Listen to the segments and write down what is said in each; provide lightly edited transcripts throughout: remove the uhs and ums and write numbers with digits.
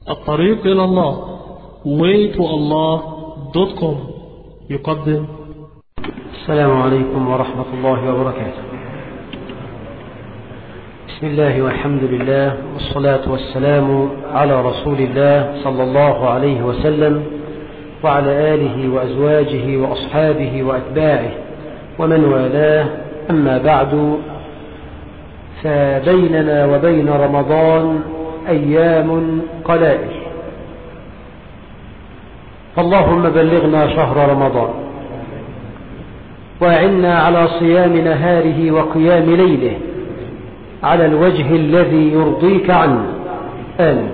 الطريق إلى الله waytoallah.com يقدم. السلام عليكم ورحمة الله وبركاته. بسم الله والحمد لله والصلاة والسلام على رسول الله صلى الله عليه وسلم وعلى آله وأزواجه وأصحابه وأتباعه ومن والاه. أما بعد، فبيننا وبين رمضان أيام قلائل، فاللهم بلغنا شهر رمضان وأعنا على صيام نهاره وقيام ليله على الوجه الذي يرضيك عنه، آمين.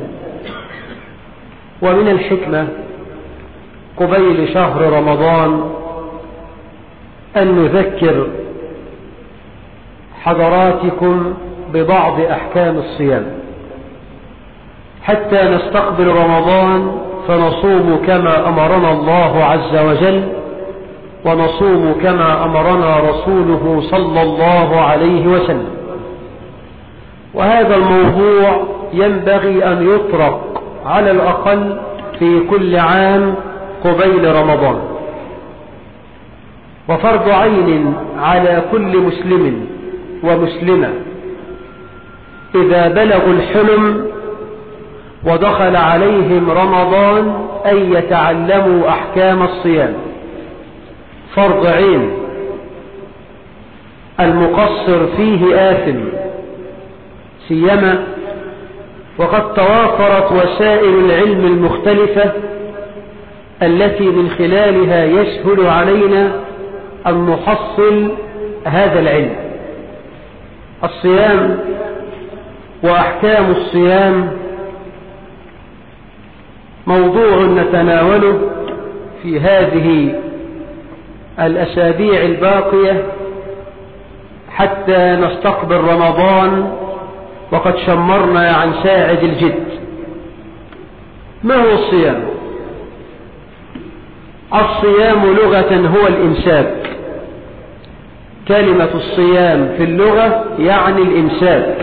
ومن الحكمة قبيل شهر رمضان أن نذكر حضراتكم ببعض أحكام الصيام حتى نستقبل رمضان فنصوم كما أمرنا الله عز وجل، ونصوم كما أمرنا رسوله صلى الله عليه وسلم. وهذا الموضوع ينبغي أن يطرق على الأقل في كل عام قبيل رمضان، وفرض عين على كل مسلم ومسلمة إذا بلغوا الحلم ودخل عليهم رمضان أن يتعلموا أحكام الصيام، فرض عين. المقصر فيه آثم، سيما وقد توافرت وسائل العلم المختلفة التي من خلالها يسهل علينا أن نحصل هذا العلم. الصيام وأحكام الصيام موضوع نتناوله في هذه الأسابيع الباقية حتى نستقبل رمضان وقد شمرنا عن ساعد الجد. ما هو الصيام؟ الصيام لغة هو الإمساك. كلمة الصيام في اللغة يعني الإمساك،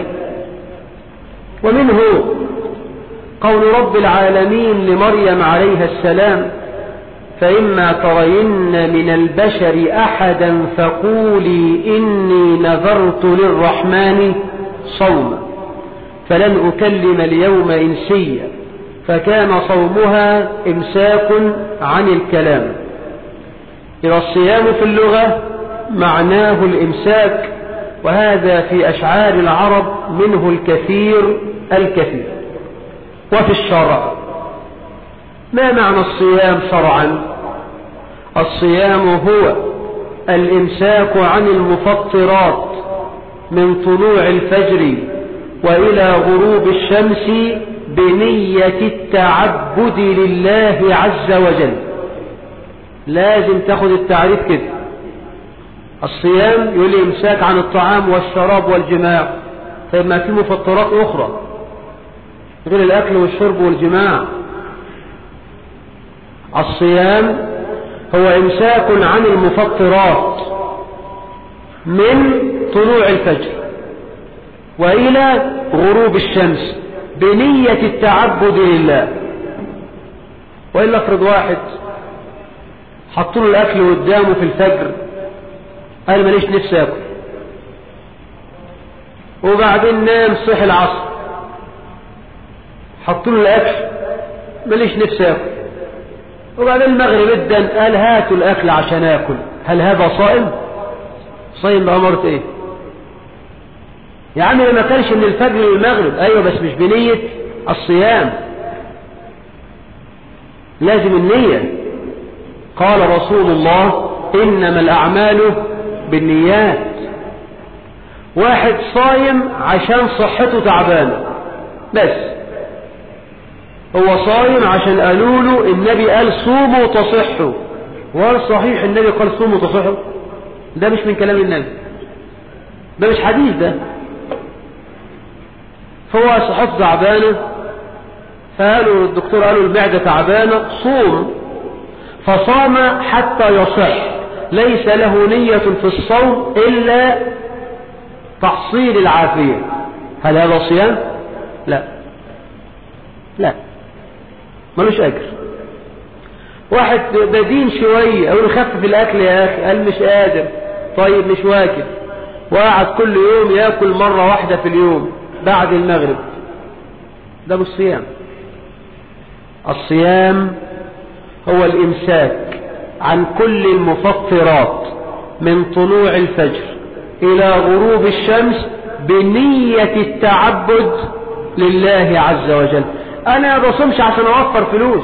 ومنه قول رب العالمين لمريم عليها السلام: فإما ترين من البشر أحدا فقولي إني نذرت للرحمن صوما فلن أكلم اليوم إنسيا، فكان صومها إمساك عن الكلام. إذا الصيام في اللغة معناه الإمساك، وهذا في أشعار العرب منه الكثير الكثير. وفي الشرع ما معنى الصيام شرعا؟ الصيام هو الإمساك عن المفطرات من طلوع الفجر وإلى غروب الشمس بنية التعبد لله عز وجل. لازم تاخد التعريف كده. الصيام يقول إمساك عن الطعام والشراب والجماع، طيب ما في مفطرات أخرى غير الأكل والشرب والجماع. الصيام هو إمساك عن المفطرات من طلوع الفجر وإلى غروب الشمس بنية التعبد لله. وإلا افرض واحد حطوا له الأكل قدامه في الفجر، قال ماليش نفسي أكل، وبعدين نام صحي العصر، حطوا له الأكل ماليش نفسي أكل، وبعدين المغرب ادن قال هاتوا الأكل عشان أكل. هل هذا صائم؟ صائم بأمرت إيه؟ يا عم ما كانش من الفجر للمغرب، أيوة بس مش بنية الصيام، لازم النية. قال رسول الله: إنما الأعمال بالنيات. واحد صايم عشان صحته تعبانة، بس هو صايم عشان قالوا له النبي قال صوموا تصحوا، وقال صحيح النبي قال صوموا تصحوا؟ ده مش من كلام النبي، ده مش حديث ده. فهو صحته تعبانة، فقالوا الدكتور قالوا المعدة تعبانة صوم، فصام حتى يصح، ليس له نية في الصوم إلا تحصيل العافية. هل هذا صيام؟ لا لا. ملوش أجر. واحد بدين شوية أقول خفف الأكل يا أخي، قال مش قادر، طيب مش واكل، وقعد كل يوم يأكل مرة واحدة في اليوم بعد المغرب، ده بالصيام. الصيام هو الإمساك عن كل المفطرات من طلوع الفجر إلى غروب الشمس بنية التعبد لله عز وجل. أنا بصومش عشان أوفر فلوس،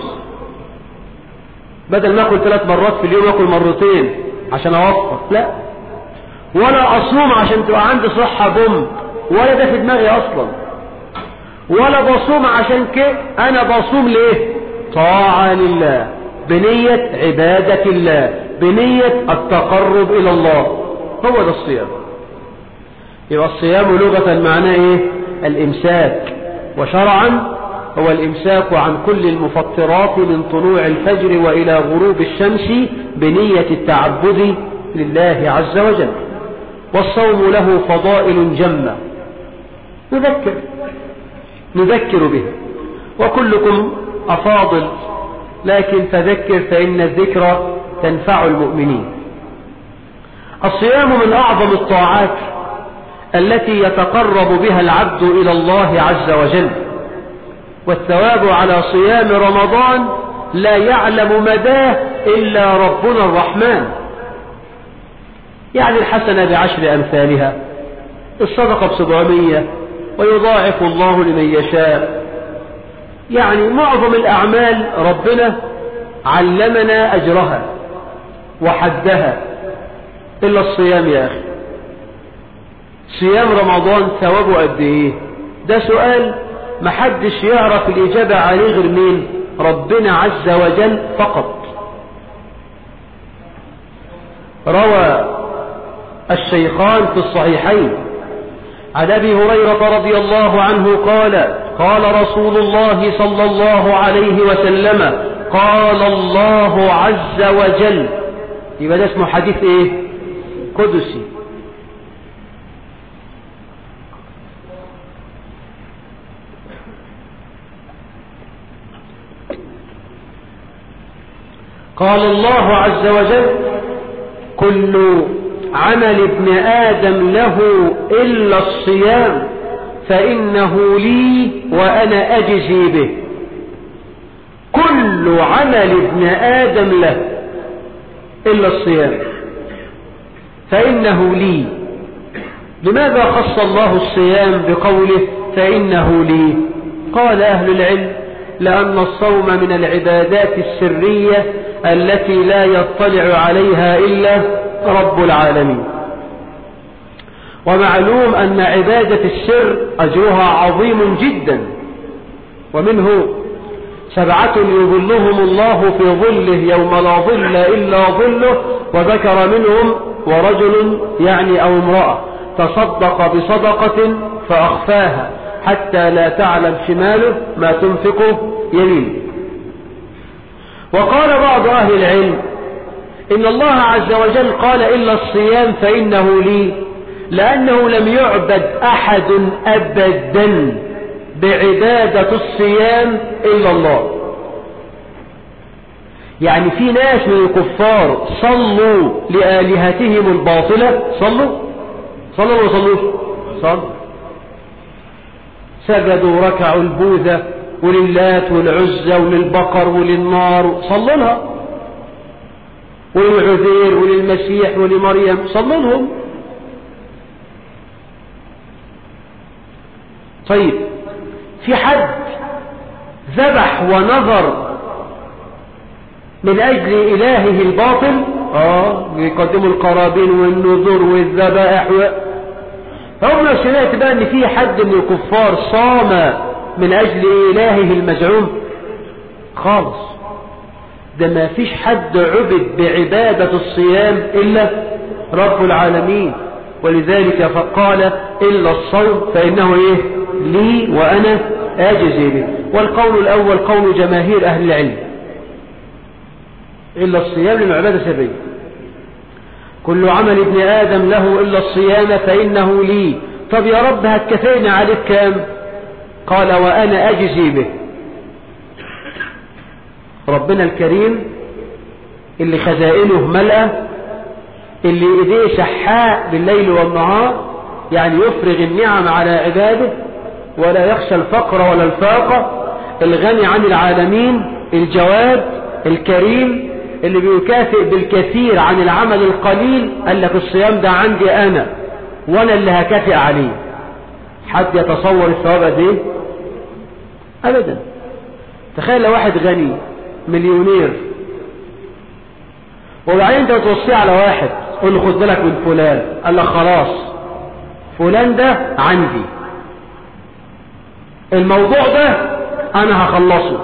بدل ما أكل 3 مرات في اليوم أكل مرتين عشان أوفر، لا. ولا أصوم عشان تبقى عندي صحة بوم، ولا ده في دماغي أصلا. ولا بصوم عشان كده، أنا بصوم ليه؟ طاعة لله، بنية عبادة الله، بنية التقرب إلى الله. هو ده الصيام. يبقى الصيام لغة معناه إيه؟ الإمساك، وشرعا هو الإمساك عن كل المفطرات من طلوع الفجر وإلى غروب الشمس بنية التعبد لله عز وجل. والصوم له فضائل جمة نذكر به، وكلكم أفاضل، لكن فذكر فإن الذكر تنفع المؤمنين. الصيام من أعظم الطاعات التي يتقرب بها العبد إلى الله عز وجل، والثواب على صيام رمضان لا يعلم مداه إلا ربنا الرحمن. يعني الحسنة ب10 أمثالها، الصدقة ب700، ويضاعف الله لمن يشاء. يعني معظم الأعمال ربنا علمنا أجرها وحدها، إلا الصيام يا أخي. صيام رمضان ثوابه قد إيه؟ ده سؤال محدش يعرف الإجابة عليه غير مين؟ ربنا عز وجل فقط. روى الشيخان في الصحيحين عن أبي هريرة رضي الله عنه قال: قال رسول الله صلى الله عليه وسلم: قال الله عز وجل. يبقى ده اسمه حديث ايه؟ قدسي. قال الله عز وجل: كل عمل ابن آدم له إلا الصيام فإنه لي وأنا أجزي به. كل عمل ابن آدم له إلا الصيام فإنه لي. لماذا خص الله الصيام بقوله فإنه لي؟ قال أهل العلم: لأن الصوم من العبادات السرية التي لا يطلع عليها إلا رب العالمين. ومعلوم أن عبادة السر أجرها عظيم جدا، ومنه 7 يظلهم الله في ظله يوم لا ظل إلا ظله، وذكر منهم ورجل يعني أو امرأة تصدق بصدقة فأخفاها حتى لا تعلم شماله ما تنفقه يمينه. وقال بعض أهل العلم إن الله عز وجل قال إلا الصيام فإنه لي، لأنه لم يعبد أحد أبدا بعبادة الصيام إلا الله. يعني في ناس من الكفار صلوا لآلهتهم الباطلة، صلوا ولا صلوش؟ صلوا، سجدوا وركعوا البوذة وللات والعزة وللبقر وللنار، صلوا لها، وللعزير وللمسيح ولمريم، صلوا لهم. طيب في حد ذبح ونظر من أجل إلهه الباطل؟ يقدموا القرابين والنذور والذبائح هم سمعت بقى ان في حد من الكفار صام من أجل إلهه المزعوم؟ خالص، ده ما فيش حد عبد بعبادة الصيام إلا رب العالمين. ولذلك فقال إلا الصوم فإنه إيه؟ لي وأنا أجزي به. والقول الأول قول جماهير أهل العلم، إلا الصيام لأنه عبادة سرية. كل عمل ابن آدم له إلا الصيام فإنه لي. طب يا رب هتكفينا عليك كام؟ قال وأنا أجزي به. ربنا الكريم اللي خزائنه ملأة، اللي ايديه شحاء بالليل والنهار، يعني يفرغ النعم على عباده ولا يخشى الفقر ولا الفاقة، الغني عن العالمين، الجواد الكريم اللي بيكافئ بالكثير عن العمل القليل. قال لك الصيام ده عندي أنا وأنا اللي هكافئ عليه. حد يتصور الثواب قد ايه؟ أبدا. تخيل لو واحد غني مليونير وبعدين انت توصيه على واحد قول له خد بالك من فلان، قال لك خلاص فلان ده عندي، الموضوع ده انا هخلصه،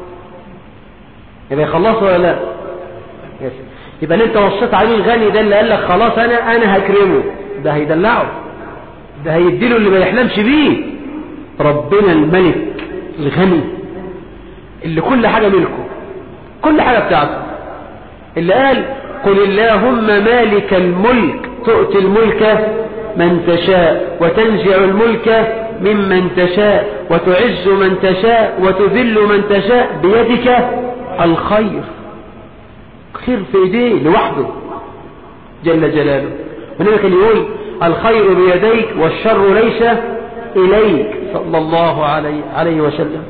يبقى يخلصه ولا لا؟ يبقى اللي انت وصيت عليه الغني ده اللي قال لك خلاص انا هكرمه، ده هيدلعه، ده هيديله اللي ما يحلمش بيه. ربنا الملك الغني اللي كل حاجة ملكه، كل حاجة بتاعته، اللي قال قل اللهم مالك الملك تؤتي الملك من تشاء وتنزع الملك ممن تشاء وتعز من تشاء وتذل من تشاء بيدك الخير. خير في ايديه لوحده جل جلاله. والنبي كان يقول الخير بيديك والشر ليس إليك صلى الله عليه وسلم.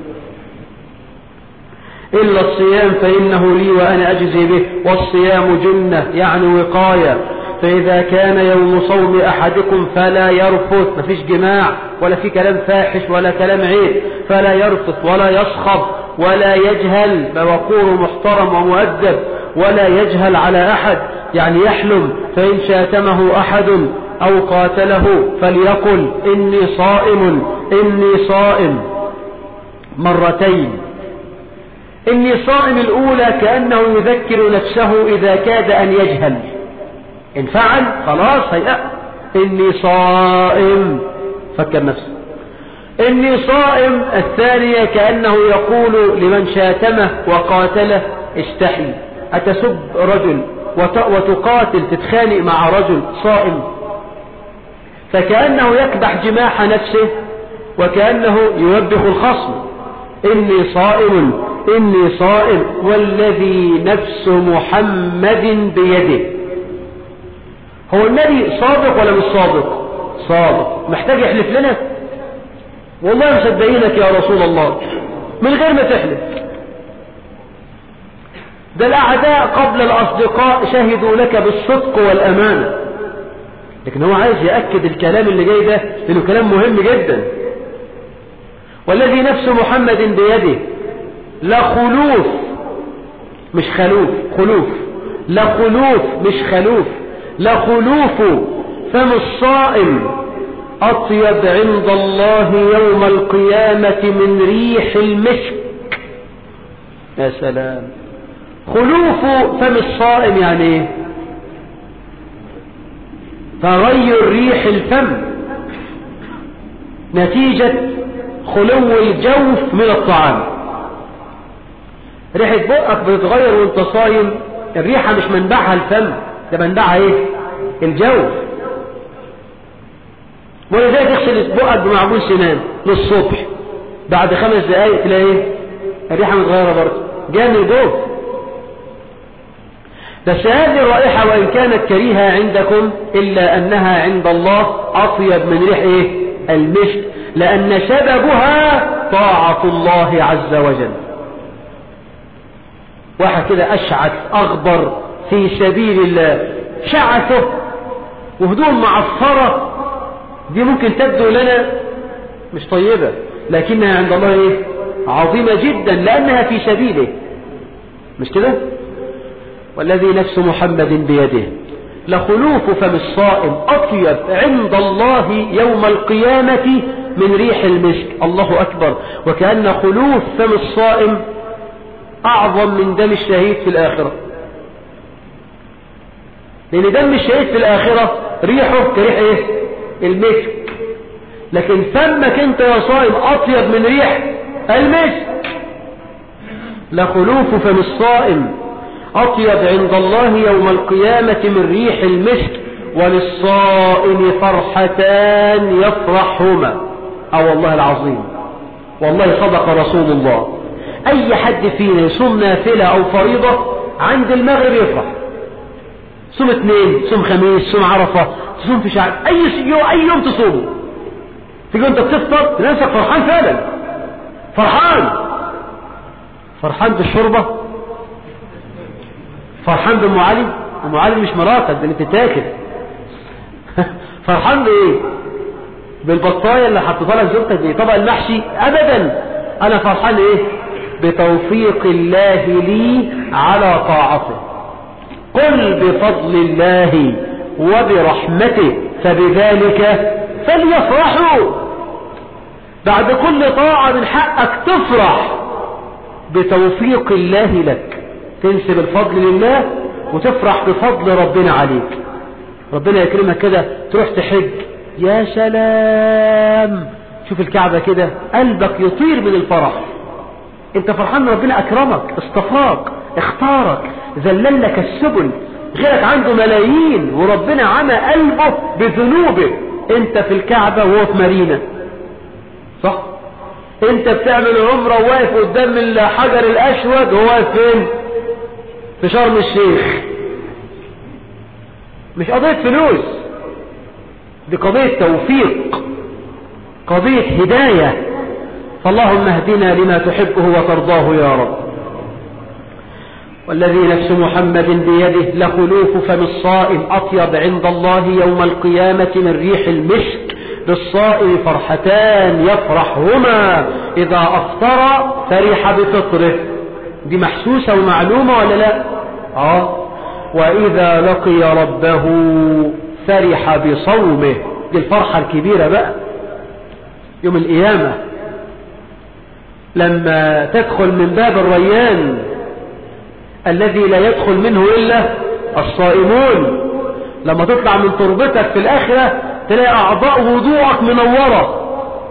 إلا الصيام فإنه لي وأنا أجزي به، والصيام جنة يعني وقاية، فإذا كان يوم صوم أحدكم فلا يرفث، مفيش جماع ولا في كلام فاحش ولا كلام عيب، فلا يرفث ولا يصخب ولا يجهل، بوقور محترم ومؤدب، ولا يجهل على أحد يعني يحلم، فإن شاتمه أحد أو قاتله فليقل إني صائم إني صائم مرتين. إني صائم الأولى كأنه يذكر نفسه إذا كاد أن يجهل، إن فعل خلاص هيأ إني صائم فكر نفسه. إني صائم الثانية كأنه يقول لمن شاتمه وقاتله استحي، أتسب رجل وتقاتل تتخانق مع رجل صائم، فكأنه يكبح جماح نفسه وكأنه يوبخ الخصم. إني صائم إني صائم والذي نفس محمد بيده. هو النبي صادق ولا مش صادق؟ صادق. محتاج يحلف لنا؟ والله مصدقينك يا رسول الله من غير ما تحلف. ده الأعداء قبل الأصدقاء شهدوا لك بالصدق والأمانة، لكن هو عايز يأكد الكلام اللي جاي ده لأنه كلام مهم جدا. والذي نفس محمد بيده لخلوف مش خلوف، خلوف لخلوف مش خلوف، لخلوف فم الصائم أطيب عند الله يوم القيامة من ريح المسك. يا سلام. خلوف فم الصائم يعني ايه؟ تغير ريح الفم نتيجة خلو الجوف من الطعام. ريحة بقك بتتغير وانت صايم، الريحة مش منبعها الفم، ده منبعها ايه؟ الجوف. ولذلك تغسل بقك بمعجون سنان للصبح، بعد 5 دقايق تلاقي ايه؟ الريحة متغيرة برضه، جايه من الجوف. بس هذه الرائحة وإن كانت كريهة عندكم إلا أنها عند الله أطيب من ريح إيه؟ المسك، لأن سببها طاعة الله عز وجل. واحد كده أشعث أغبر في سبيل الله، شعثه وهدوم معصرة، دي ممكن تبدو لنا مش طيبة، لكنها عند الله إيه؟ عظيمة جدا لأنها في سبيله، مش كده؟ والذي نفس محمد بيده لخلوف فم الصائم أطيب عند الله يوم القيامة من ريح المسك. الله أكبر. وكأن خلوف فم الصائم أعظم من دم الشهيد في الآخرة، لأن دم الشهيد في الآخرة ريحه كريح إيه؟ المسك، لكن فمك أنت يا صائم أطيب من ريح المسك. لخلوف فم الصائم أطيب عند الله يوم القيامة من ريح المسك، وللصائم فرحتان يفرحهما. والله العظيم، والله صدق رسول الله، اي حد فينا يصوم نافلة او فريضة عند المغرب يفرح. صوم اثنين، صوم خميس، صوم عرفة، تصوم في شعب، اي يوم تصومه، تيجي انت بتفطر نفسك فرحان فعلا، فرحان بالشربة، فرحان بأم علي. أم علي مش مراتك، ده اللي بتتاكل. فرحان بايه؟ بالبطايه اللي حطيتها لك زوجتك دي، طبق المحشي؟ ابدا. انا فرحان ايه؟ بتوفيق الله لي على طاعته. قل بفضل الله وبرحمته فبذلك فليفرحوا. بعد كل طاعة من حقك تفرح بتوفيق الله لك، تنسب الفضل لله وتفرح بفضل ربنا عليك. ربنا يكرمك كده تروح تحج، يا سلام، شوف الكعبة كده قلبك يطير من الفرح. انت فرحان ربنا اكرمك، اصطفاك، اختارك، ذلل لك السبل. غيرك عنده ملايين وربنا عمى قلبه بذنوبه. انت في الكعبة وهو في مارينا، صح؟ انت بتعمل عمرة وواقف قدام الحجر الاسود وهو واقف فين؟ في شرم الشيخ. مش قضية فلوس، دي قضية توفيق، قضية هداية. فاللهم اهدنا لما تحبه وترضاه يا رب. والذي نفس محمد بيده لخلوف فم الصائم أطيب عند الله يوم القيامة من ريح المسك. بالصائم فرحتان يفرحهما، إذا أفطر فرح بفطره، دي محسوسة ومعلومة ولا لا؟ وإذا لقي ربه فرح بصومه، دي الفرحة الكبيرة بقى يوم القيامة، لما تدخل من باب الريان الذي لا يدخل منه إلا الصائمون. لما تطلع من تربتك في الآخرة تلاقي أعضاء وضوءك منورة،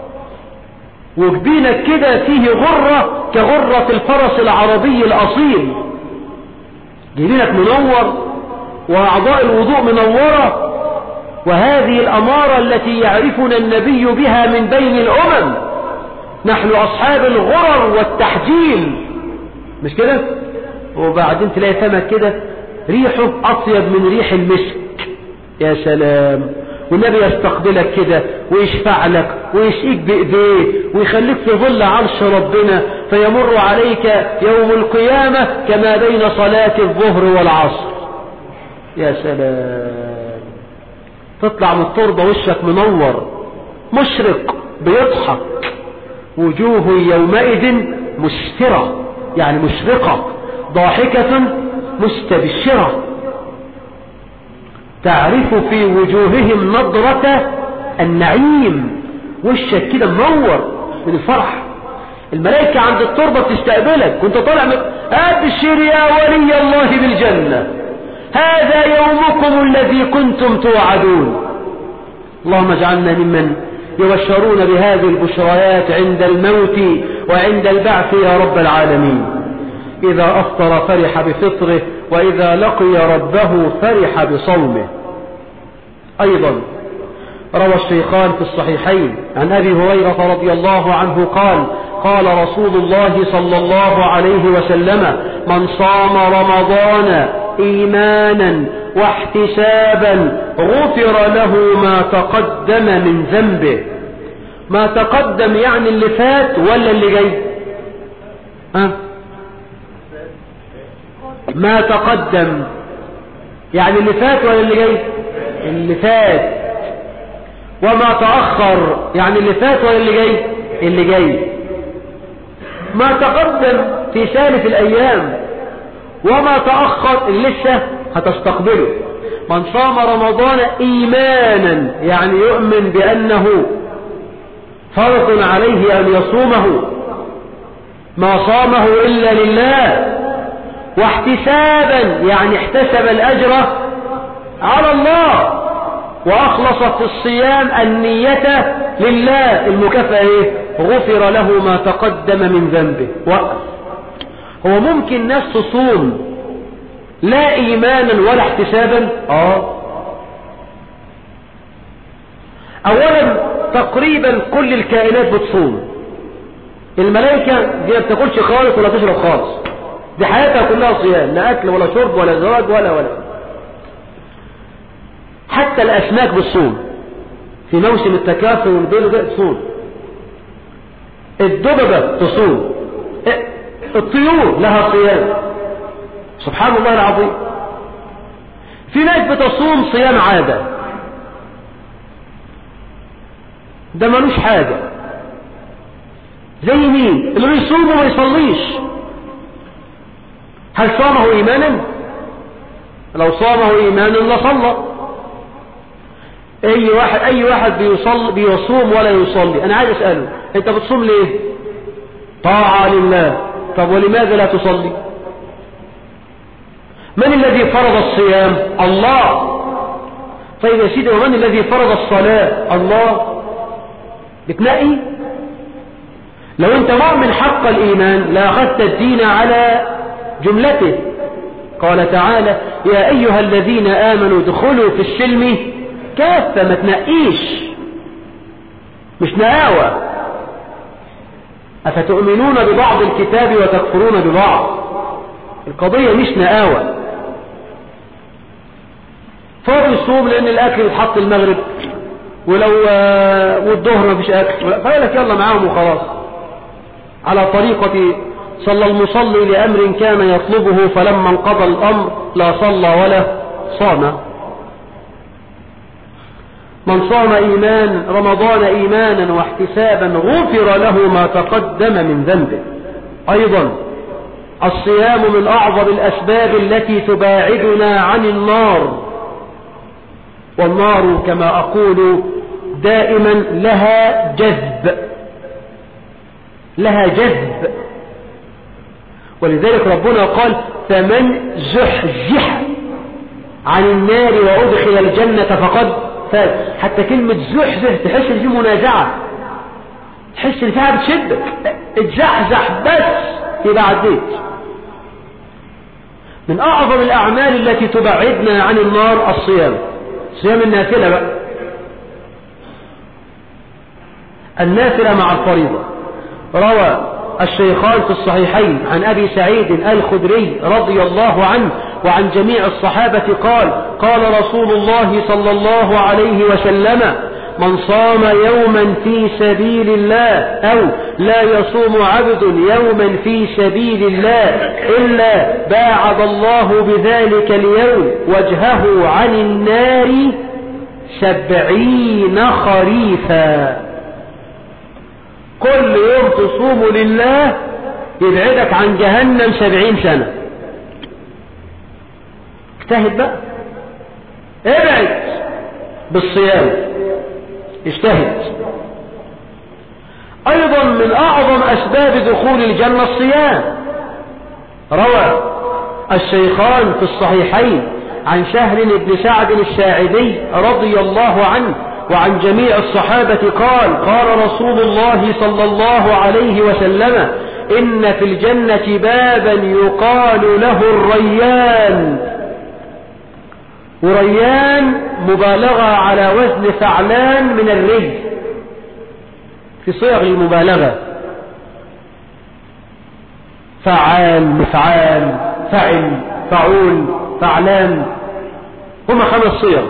وجبينك كده فيه غرة كغرة الفرس العربي الأصيل، جبينك منور وأعضاء الوضوء منورة. وهذه الأمارة التي يعرفنا النبي بها من بين الأمم، نحن أصحاب الغرر والتحجيل، مش كده؟ وبعدين تلاقي فمك كده ريحه أطيب من ريح المسك، يا سلام. والنبي يستقبلك كده ويشفع لك ويشقيك بإيديه ويخليك في ظل عرش ربنا، فيمر عليك يوم القيامة كما بين صلاة الظهر والعصر، يا سلام. تطلع من التربة وشك منور مشرق بيضحك، وجوه يومئذ مسفرة يعني مشرقة، ضاحكة مستبشرة، تعرف في وجوههم نضرة النعيم. وشك كده منور من الفرح. الملائكة عند التربة بتستقبلك وانت طالع أبشر يا ولي الله بالجنة، هذا يومكم الذي كنتم توعدون. اللهم اجعلنا ممن يبشرون بهذه البشريات عند الموت وعند البعث يا رب العالمين. إذا أفطر فرح بفطره، وإذا لقي ربه فرح بصومه. أيضا روى الشيخان في الصحيحين عن أبي هريرة رضي الله عنه قال: قال رسول الله صلى الله عليه وسلم: من صام رمضان إيمانا واحتسابا غفر له ما تقدم من ذنبه. ما تقدم يعني اللي فات ولا اللي جاي؟ ما تقدم يعني اللي فات ولا اللي جاي؟ اللي فات. وما تأخر يعني اللي فات ولا اللي جاي؟ اللي جاي. ما تقدم في سالف الأيام، وما تأخر اللي لسه هتستقبله. من صام رمضان إيمانا يعني يؤمن بأنه فرض عليه أن يصومه، ما صامه إلا لله. واحتسابا يعني احتسب الأجر على الله، وأخلص في الصيام النية لله. المكافأة ايه؟ غفر له ما تقدم من ذنبه. هو ممكن ناس تصوم لا إيمانا ولا احتسابا؟ أولا تقريبا كل الكائنات بتصوم، الملائكة دي ما بتاكلش خالص ولا تشرب خالص، دي حياتها كلها صيام، لا أكل ولا شرب ولا زواج ولا. حتى الأسماك بالصوم في موسم التكاثر والبيض ده تصوم، الدببة تصوم، الطيور لها صيام. سبحان الله العظيم. في ناس بتصوم صيام عادة، ده ملوش حاجة. زي مين؟ اللي يصوم وما يصليش. هل صامه إيمانا؟ لو صامه إيمانا لصلى. أي واحد بيصوم ولا يصلي، أنا عايز أسأله أنت بتصوم ليه؟ طاعة لله. طب ولماذا لا تصلي؟ من الذي فرض الصيام؟ الله. طيب يا سيدي، ومن الذي فرض الصلاة؟ الله. بتنقي؟ لو أنت مؤمن حق الإيمان لأخذت الدين على جملته. قال تعالى: يا أيها الذين آمنوا ادخلوا في السلم كافة. ما تنقيش، مش نقاوة. أفتؤمنون ببعض الكتاب وتكفرون ببعض. القضية مش نقاوة. فهو يصوم لأن الأكل يتحط المغرب، والظهر ما فيش أكل، فقال لك يلا معاهم وخلاص، على طريقة صلى المصلي لأمر كان يطلبه فلما انقضى الأمر لا صلى ولا صام. من صام رمضان إيمانا واحتسابا غفر له ما تقدم من ذنبه. أيضا الصيام من أعظم الأسباب التي تباعدنا عن النار، والنار كما أقول دائما لها جذب، ولذلك ربنا قال: فمن زحزح عن النار وأدخل الجنة فقد فاز. حتى كلمة زحزح تحس ان في منازعة، تحس ان فيها بتشدك، اتزحزح بس يبقى عديت. من أعظم الأعمال التي تبعدنا عن النار الصيام النافلة بقى، النافلة مع الفريضة. روى الشيخان في الصحيحين عن أبي سعيد الخدري رضي الله عنه وعن جميع الصحابة قال رسول الله صلى الله عليه وسلم: من صام يوما في سبيل الله أو لا يصوم عبد يوما في سبيل الله إلا باعد الله بذلك اليوم وجهه عن النار 70 خريفا. كل يوم تصوم لله يبعدك عن جهنم 70 سنة. اجتهد بقى، ابعد بالصيام، اجتهد. أيضا من أعظم أسباب دخول الجنة الصيام. روى الشيخان في الصحيحين عن سهل بن سعد الساعدي رضي الله عنه وعن جميع الصحابة قال رسول الله صلى الله عليه وسلم: إن في الجنة بابا يقال له الريان. وريان مبالغة على وزن فعلان من الري في صيغ المبالغة، فعال، مفعال، فعل، فعول، فعلان، هم 5 صيغ.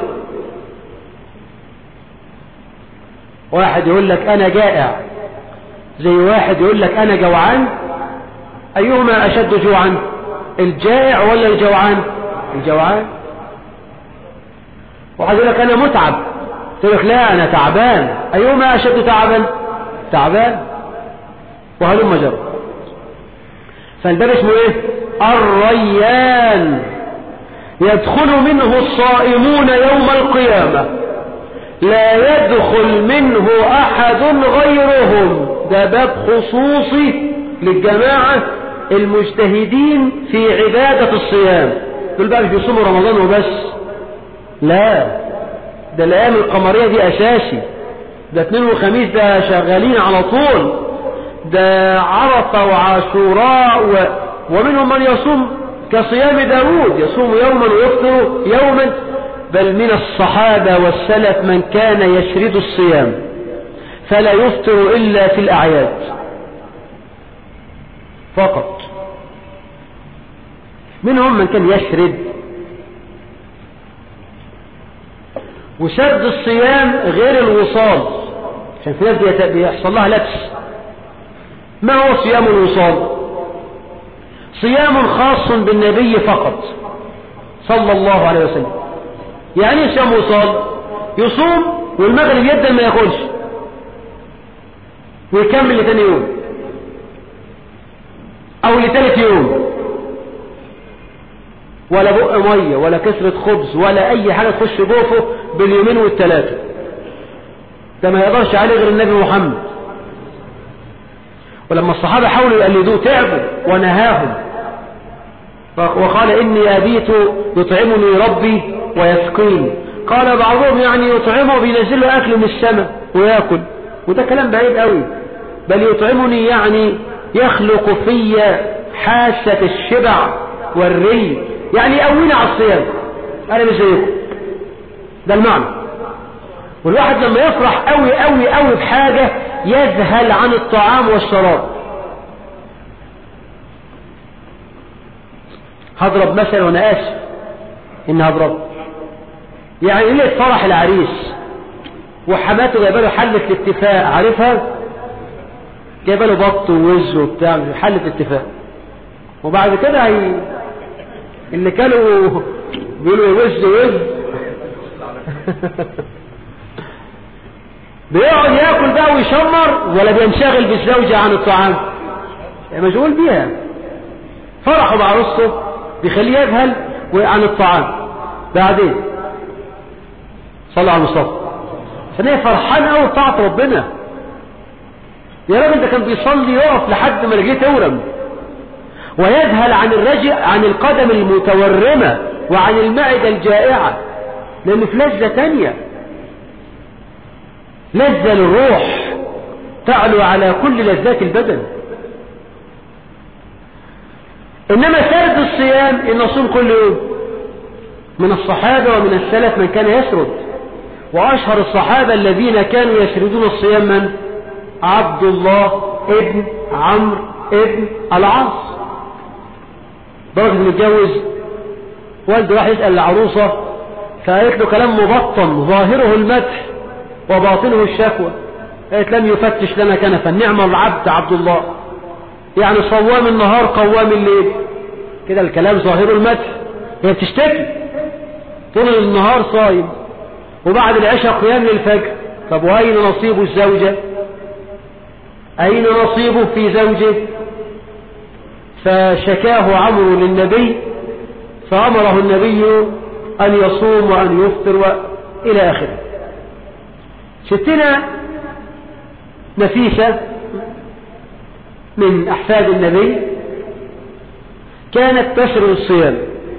واحد يقول لك أنا جائع، زي واحد يقول لك أنا جوعان. أيهما أشد جوعا، الجائع ولا الجوعان؟ الجوعان. واحد يقول لك أنا متعب، تقول لك لا أنا تعبان. أيهما أشد تعبا؟ تعبان. وهلم جر. فالباب اسمه إيه؟ الريان، يدخل منه الصائمون يوم القيامة، لا يدخل منه أحد غيرهم. ده باب خصوصي للجماعة المجتهدين في عبادة الصيام. دول بقى مش بيصوموا رمضان وبس، لا، ده الأيام القمرية دي أساسي، ده اثنين وخميس ده شغالين على طول، ده عرفة وعاشوراء ومنهم من يصوم كصيام داود، يصوم يوما ويفطر يوما. بل من الصحابة والسلف من كان يشرد الصيام فلا يفطر إلا في الأعياد. فقط. منهم من كان يشرد. وسرد الصيام غير الوصال، عشان في ناس بيحصل لها لبس. ما هو صيام الوصال؟ صيام خاص بالنبي فقط صلى الله عليه وسلم. يعني صيام وصال؟ يصوم والمغرب يبدأ ما ياكلش ويكمل لتاني يوم او لتالت يوم، ولا بق ميه ولا كسرة خبز ولا اي حاجة تخش جوفه باليومين والثلاثة. ده ما يقدرش عليه غير النبي محمد. ولما الصحابة حاولوا يقلدوه تعبوا ونهاهم، وقال إني أبيت يطعمني ربي ويسقيني. قال بعضهم يعني يطعمه بينزل له أكل من السماء ويأكل، وده كلام بعيد قوي. بل يطعمني يعني يخلق في حاسة الشبع والري، يعني يقويني على الصيام. أنا مش زيكم، ده المعنى. والواحد لما يفرح قوي قوي قوي بحاجة يذهل عن الطعام والشراب. هضرب مثلا وانا اسف ان هضرب. يعني ليه فرح العريس وحماته جايبه له حلة الاتفاق، عارفها؟ جايبه له بط ووز وبتاع، حلة اتفاق. وبعد كده اللي كانوا بيقولوا وز بيقعد ياكل بقى ويشمر، ولا بينشغل بالزوجة عن الطعام؟ مشغول بيها. فرحه بعروسته بيخليه يذهل عن الطعام. بعدين صلى على المصطفى، عشان هي فرحان قوي بطاعة ربنا. يا راجل ده كان بيصلي يقف لحد ما رجليه تورم، ويذهل عن القدم المتورمة وعن المعدة الجائعة، لأنه في لذة تانية، لذة للروح تعلو على كل لذات البدن. إنما سرد الصيام إن نصوم كل يوم. من الصحابة ومن السلف من كان يسرد، وأشهر الصحابة الذين كانوا يسردون الصيام من؟ عبد الله ابن عمرو ابن العاص. درجة متجوز، والده راح يسأل العروسة فقالت له كلام مبطن ظاهره المدح وباطنه الشكوى. قالت لم يفتش لنا كنفا، نعم العبد عبد الله، يعني صوام النهار قوام الليل. كده الكلام ظاهره المدح. هي بتشتكي طول النهار صايم، وبعد العشاء قيام للفجر. طب وأين نصيب الزوجة؟ أين نصيبه في زوجه؟ فشكاه عمرو للنبي، فأمره النبي أن يصوم وأن يفطر إلى آخره. ستنا نفيسة من أحفاد النبي كانت تسرد الصيام،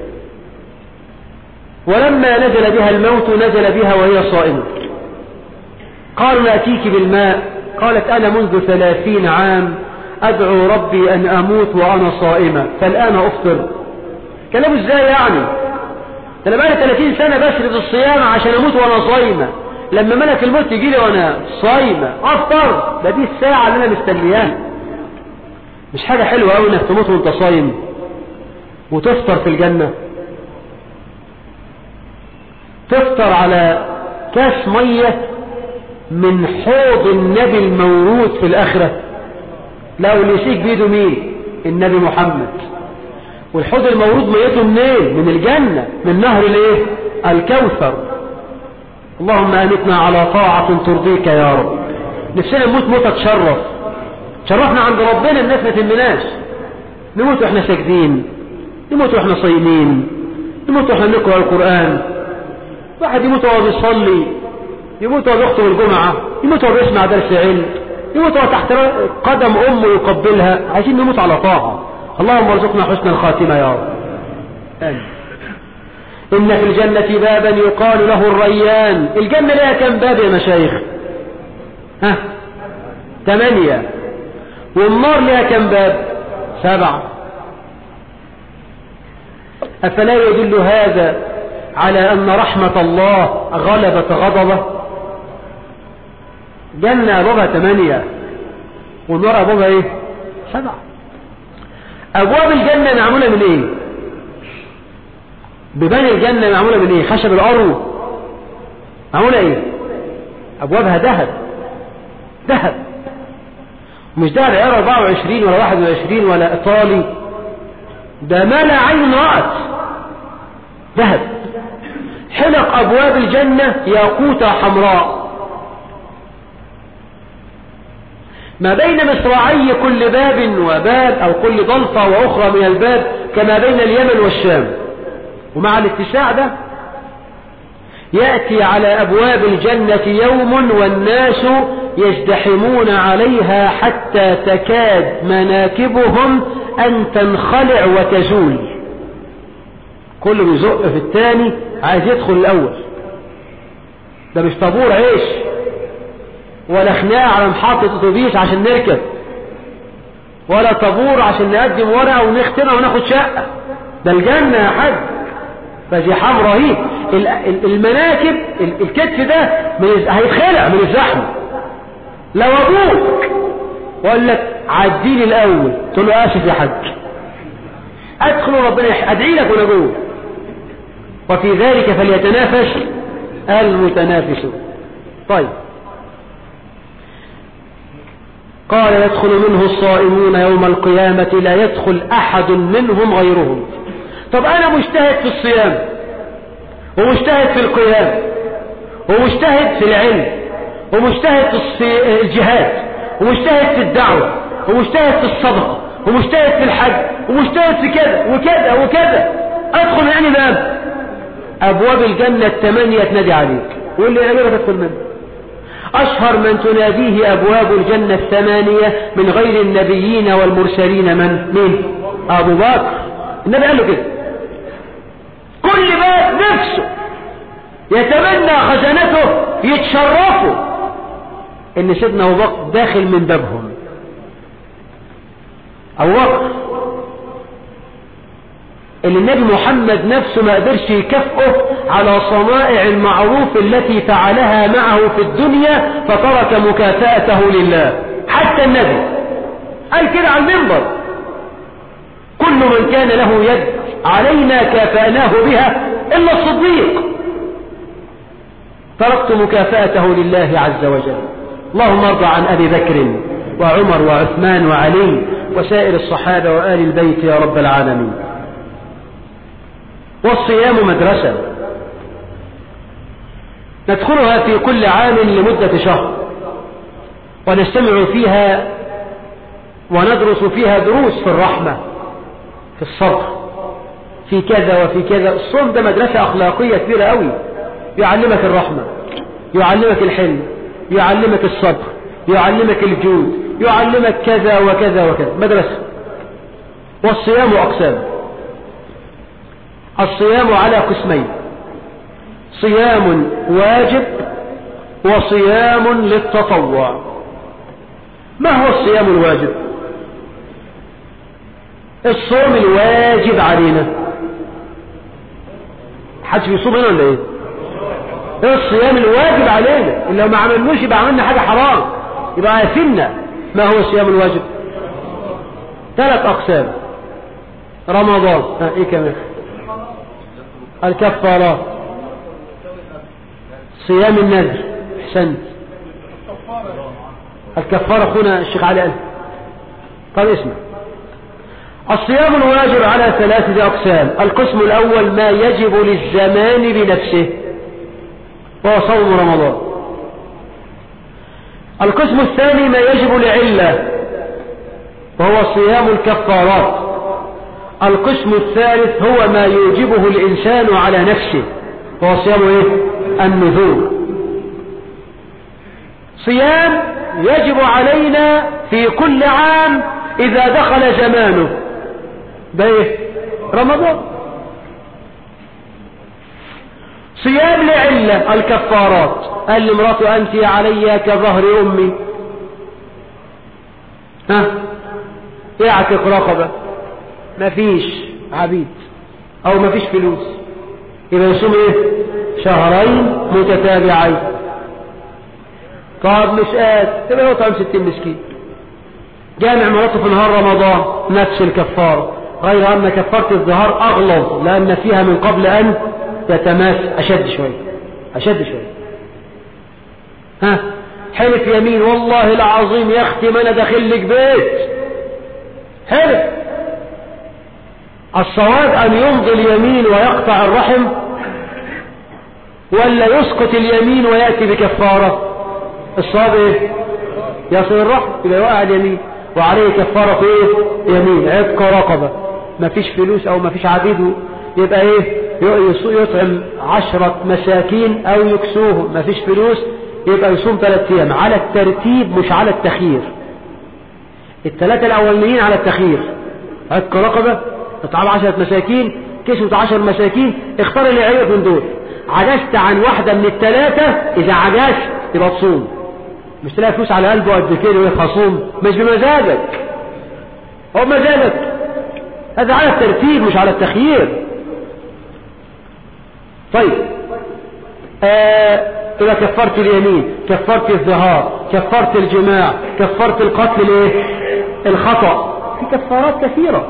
ولما نزل بها الموت نزل بها وهي صائمة. قالوا نأتيك بالماء، قالت أنا منذ 30 عام أدعو ربي أن أموت وأنا صائمة، فالآن أفطر. كلام إزاي يعني؟ أنا بقالي 30 سنة بسرد الصيام عشان أموت وأنا صائمة، لما ملك الموت يجي لي وأنا صائمة أفطر؟ ده دي الساعة اللي أنا مستنياها. مش حاجة حلوة أوي إنك تموت وأنت صايم وتفطر في الجنة؟ تفطر على كاس مية من حوض النبي المورود في الآخرة. لا، واللي يسيك بيده مين؟ النبي محمد. والحوض المورود ميته منين؟ من الجنة، من نهر الايه؟ الكوثر. اللهم امتنا على طاعة ترضيك يا رب. نفسنا نموت موتة تشرف، شرفنا عند ربنا. الناس ما تهمناش نموت واحنا ساجدين، نموت واحنا صايمين، نموت واحنا نقرأ القرآن. واحد يموت وهو بيصلي، يموت وهو بيخطب الجمعة، يموت وهو بيسمع درس علم، يموت وهو تحت قدم أمه يقبلها. عايزين نموت على طاعة. اللهم ارزقنا حسن الخاتمة يا رب. آمين. إن في الجنة بابا يقال له الريان. الجنة لها كم باب يا مشايخ؟ 8. والنار لها كم باب؟ 7. أفلا يدل هذا على أن رحمة الله غلبت غضبه؟ جنة أبوها 8 والنار أبوها 7. أبواب الجنة معمولة من إيه؟ ببان الجنة معمولة من إيه؟ خشب الأرو معمولة إيه؟ أبوابها ذهب، ذهب، مش ذهب عيار 24 ولا 21 ولا إيطالي، ده ما لا عين رأت، ذهب. حلق أبواب الجنة ياقوتة حمراء، ما بين مصراعي كل باب وباب أو كل ضلفة وأخرى من الباب كما بين اليمن والشام. ومع الاتساع ده يأتي على أبواب الجنة يوم والناس يزدحمون عليها حتى تكاد مناكبهم أن تنخلع وتزول، كل بيزق في الثاني عايز يدخل الأول. ده مش طابور عيش ولا خناقة على محطة أتوبيس عشان نركب، ولا طابور عشان نقدم ورقة ونختمها وناخد شقة، ده الجنة يا حاج، فزحام رهيب. المناكب الكتف ده هيتخلع من الزحمة. لو أبوك وقال لك عديني الأول تقول له آسف يا حاج، أدخل ربنا أدعي لك وأنا جوه. وفي ذلك فليتنافس المتنافسون. طيب، قال يدخل منه الصائمون يوم القيامة لا يدخل أحد منهم غيرهم. طب أنا مجتهد في الصيام ومجتهد في القيام ومجتهد في العلم ومجتهد في الجهاد ومجتهد في الدعوة ومجتهد في الصدقة ومجتهد في الحج ومجتهد في كذا وكذا وكذا، أدخل يعني باب أبواب الجنة 8 تنادي عليك، واللي يعملها تدخل منه. أشهر من تناديه أبواب الجنة 8 من غير النبيين والمرسلين مين؟ أبو بكر. النبي قال له كده، كل باب نفسه يتمنى خزنته يتشرفوا ان سيدنا أبو بكر داخل من بابهم. أبو بكر اللي النبي محمد نفسه ما قدرش يكافئه على صنائع المعروف التي فعلها معه في الدنيا فترك مكافأته لله. حتى النبي قال كده على المنبر، كل من كان له يد علينا كافأناه بها إلا الصديق، تركت مكافأته لله عز وجل. اللهم ارضى عن أبي بكر وعمر وعثمان وعلي وسائر الصحابة وآل البيت يا رب العالمين. والصيام مدرسة ندخلها في كل عام لمدة شهر، ونستمع فيها وندرس فيها دروس في الرحمة، في الصبر، في كذا وفي كذا. الصوم ده مدرسة أخلاقية كبيرة قوي، يعلمك الرحمة، يعلمك الحلم، يعلمك الصبر، يعلمك الجود، يعلمك كذا وكذا وكذا، مدرسة. والصيام أقسام، الصيام على قسمين، صيام واجب وصيام للتطوع. ما هو الصيام الواجب؟ الصوم الواجب علينا، حدش بيصوم هنا ولا ايه؟ الصيام الواجب علينا، اللي لو ما عملنوش يبقى عملنا حاجة حرام، يبقى عارفيننا. ما هو الصيام الواجب؟ 3 أقسام. رمضان، ايه كمان؟ الكفارات، صيام النذر، احسنت، الكفارة اخونا الشيخ علي قال. طب اسمع، الصيام الواجب على 3 أقسام. القسم الأول ما يجب للزمان بنفسه وهو صوم رمضان. القسم الثاني ما يجب لعلة وهو صيام الكفارات. القسم الثالث هو ما يوجبه الإنسان على نفسه وهو صيام ايه؟ النذور. صيام يجب علينا في كل عام إذا دخل زمانه، ده ايه؟ رمضان. صيام لعلة، الكفارات. قال لامرأة أنت علي كظهر أمي، يعتق رقبة، مفيش عبيد أو مفيش فلوس، يبقى يصوم ايه؟ 2 شهرين متتابعين. طب مش قادر، تبقى يطعم 60 مسكين. جامع مراته في نهار رمضان نفس الكفارة، غير أن كفارة الظهار أغلظ لأن فيها من قبل أن يتماس أشد شوية. ها حلف يمين والله العظيم يا أختي ما أنا داخل لك بيت، حلف. الصواب أن يمضي اليمين ويقطع الرحم، ولا يسقط اليمين ويأتي بكفارة؟ الصواب ايه؟ يصل الرحم، يبقى يوقع اليمين وعليه كفارة ايه؟ يمين، عتق رقبة. مفيش فلوس او مفيش عبيد يبقى ايه؟ يطعم 10 مساكين او يكسوهم. مفيش فلوس يبقى يصوم 3 ايام على الترتيب مش على التخيير. ال3 الاولانيين على التخيير، عتق رقبة، اطعام 10 مساكين، كسوة 10 مساكين، اختار اللي يعجبك من دول. عجزت عن واحدة من ال3، اذا عجزت يبقى تصوم. مش تلاقي فلوس على قلبه قد كده ويبقى خصوم، مش بمزاجك، هو بمزاجك، هذا على الترتيب مش على التخيير. طيب إذا كفرت اليمين، كفرت الظهار، كفرت الجماع، كفرت القتل الايه؟ الخطأ. في كفارات كثيرة.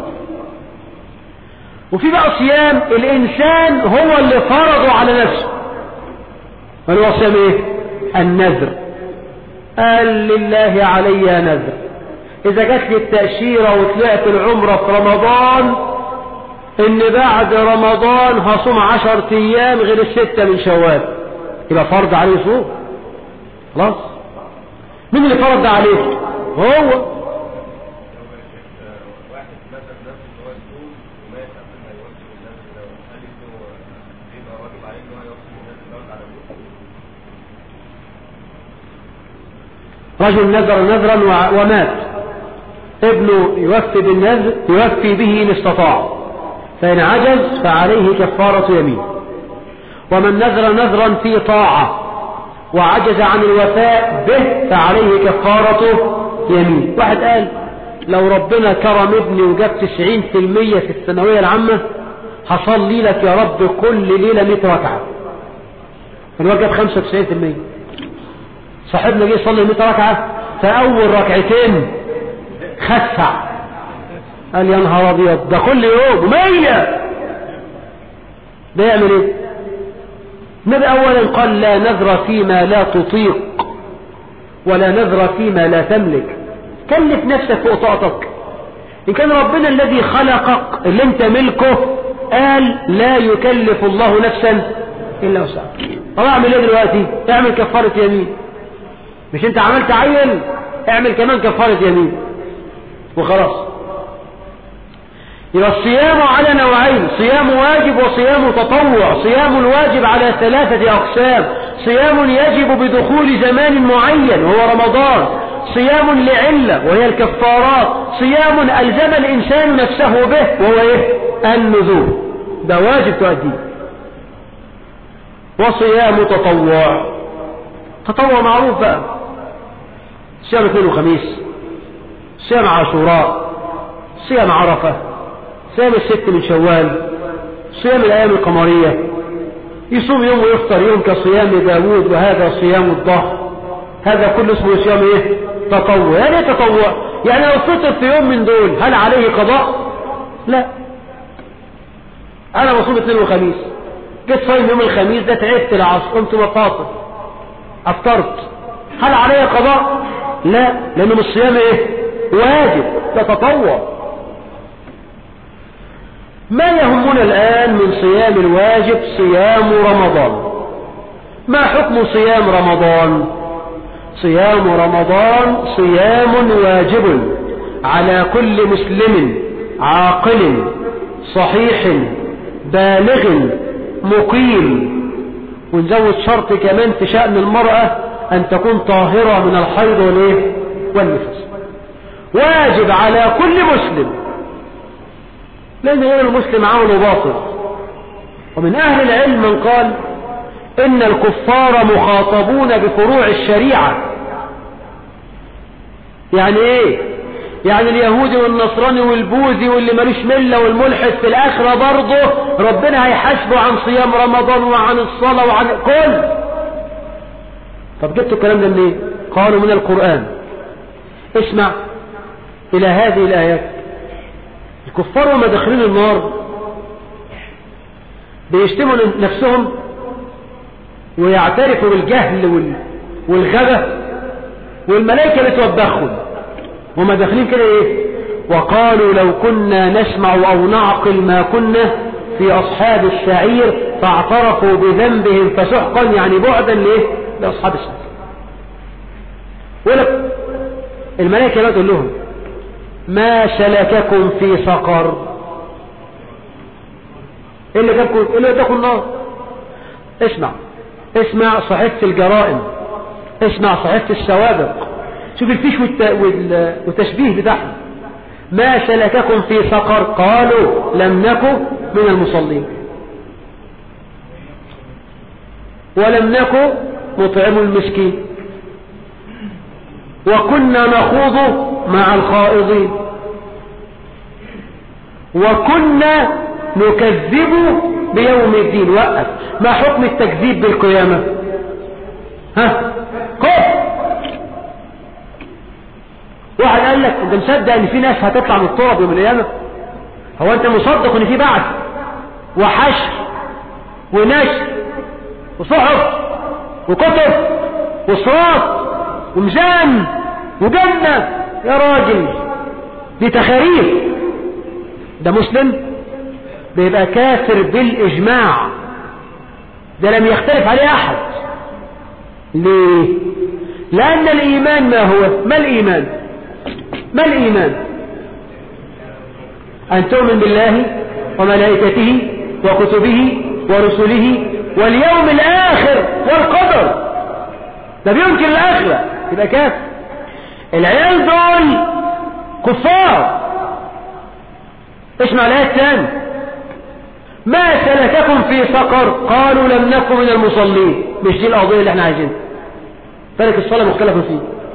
وفي بقى صيام الإنسان هو اللي فرضه على نفسه، هو صيام ايه؟ النذر. قال لله علي نذر، إذا جات لي التأشيرة وطلعت العمرة في رمضان إن بعد رمضان هصوم 10 أيام غير 6 من شوال، يبقى فرض عليه صوم. خلاص، مين اللي فرض عليه؟ هو. رجل نذر نذرا ومات، ابنه يوفي بالنذر، يوفي به إن استطاع، فإن عجز فعليه كفارة يمين. ومن نذر نذرا في طاعة وعجز عن الوفاء به فعليه كفارة يمين. واحد قال لو ربنا كرم ابني وجاب 90% في الثانوية العامة هصلي لك يا رب كل ليلة 100 ركعة، فالواد جاب 95%. صاحبنا جه يصلي 100 ركعة، فأول ركعتين خسع، قال يا نهار أبيض ده كل يوم 100، ده يعمل ايه؟ النبي أولا قال لا نذر فيما لا تطيق ولا نذر فيما لا تملك. كلف نفسك فوق طاقتك. إن كان ربنا الذي خلقك اللي انت ملكه قال لا يكلف الله نفسا إلا وسعها، طب اعمل ايه دلوقتي؟ اعمل كفارة يمين. مش انت عملت عيل، اعمل كمان كفارة يمين وخلاص. يبقى الصيام على نوعين، صيام واجب وصيام تطوع. صيام الواجب على 3 أقسام: صيام يجب بدخول زمان معين وهو رمضان، صيام لعلة وهي الكفارات، صيام ألزم الإنسان نفسه به وهو ايه؟ النذور، ده واجب تؤديه. وصيام تطوع، تطوع معروف بقى، صيام اثنين وخميس، صيام عاشوراء، صيام عرفة، صيام 6 من شوال، صيام الأيام القمرية، يصوم يوم ويفطر يوم كصيام داود، وهذا صيام الظهر. هذا كله اسمه صيام ايه؟ تطوع. يعني ايه تطوع؟ يعني لو فطر في يوم من دول هل عليه قضاء؟ لا. انا بصوم 2 وخميس، جيت صايم يوم الخميس ده، تعبت العصر قمت مفاطر افطرت، هل عليه قضاء؟ لا، لانه مش صيام ايه؟ واجب، ده تطوع. ما يهمنا الآن من صيام الواجب صيام رمضان. ما حكم صيام رمضان؟ صيام رمضان صيام واجب على كل مسلم عاقل صحيح بالغ مقيم. ونزود شرط كمان في شأن المرأة أن تكون طاهرة من الحيض والنفاس. واجب على كل مسلم، لأن غير المسلم عمله باطل. ومن أهل العلم من قال إن الكفار مخاطبون بفروع الشريعة. يعني إيه؟ يعني اليهودي والنصراني والبوذي واللي ملوش ملة والملحد في الآخرة برضه ربنا هيحاسبه عن صيام رمضان وعن الصلاة وعن كل. طب جبتوا الكلام ده منين؟ قالوا من القرآن. اسمع، إلى هذه الآيات. الكفار وما داخلين النار بيشتموا نفسهم ويعترفوا بالجهل والغبة، والملائكة بتوبخهم وما داخلين كده ايه؟ وقالوا لو كنا نسمع أو نعقل ما كنا في أصحاب السعير فاعترفوا بذنبهم فسحقا، يعني بعدا ليه؟ لأصحاب السعير. ولك الملائكة لا تقول لهم ما سلككم في سقر؟ ايه اللي جابكم؟ ايه اللي وداكم النار؟ اسمع صحيفة الجرائم، اسمع صحيفة السوابق، شوف الفيش والتشبيه بتاعهم. ما سلككم في سقر؟ قالوا لم نكن من المصلين ولم نكن نطعم المسكين وكنا نخوض مع الخائضين وكنا نكذب بيوم الدين. وقف. ما حكم التكذيب بالقيامة؟ كفر. واحد قال لك انت مصدق ان في ناس هتطلع من التراب يوم القيامة؟ هو انت مصدق ان في بعث وحشر ونشر وصحف وكتب وصراط وميزان وجنة؟ يا راجل دي تخاريف. ده مسلم بيبقى كافر بالإجماع، ده لم يختلف عليه أحد. ليه؟ لأن الإيمان ما هو؟ ما الإيمان؟ أن تؤمن بالله وملائكته وكتبه ورسله واليوم الآخر والقدر. ده بينكر الآخرة يبقى كافر. العيال دول كفار. اسمع الآية الثانية. ما سلككم في سقر؟ قالوا لم نكن من المصلين. مش دي القضية اللي احنا عايزينها، ترك الصلاة مختلف فيه.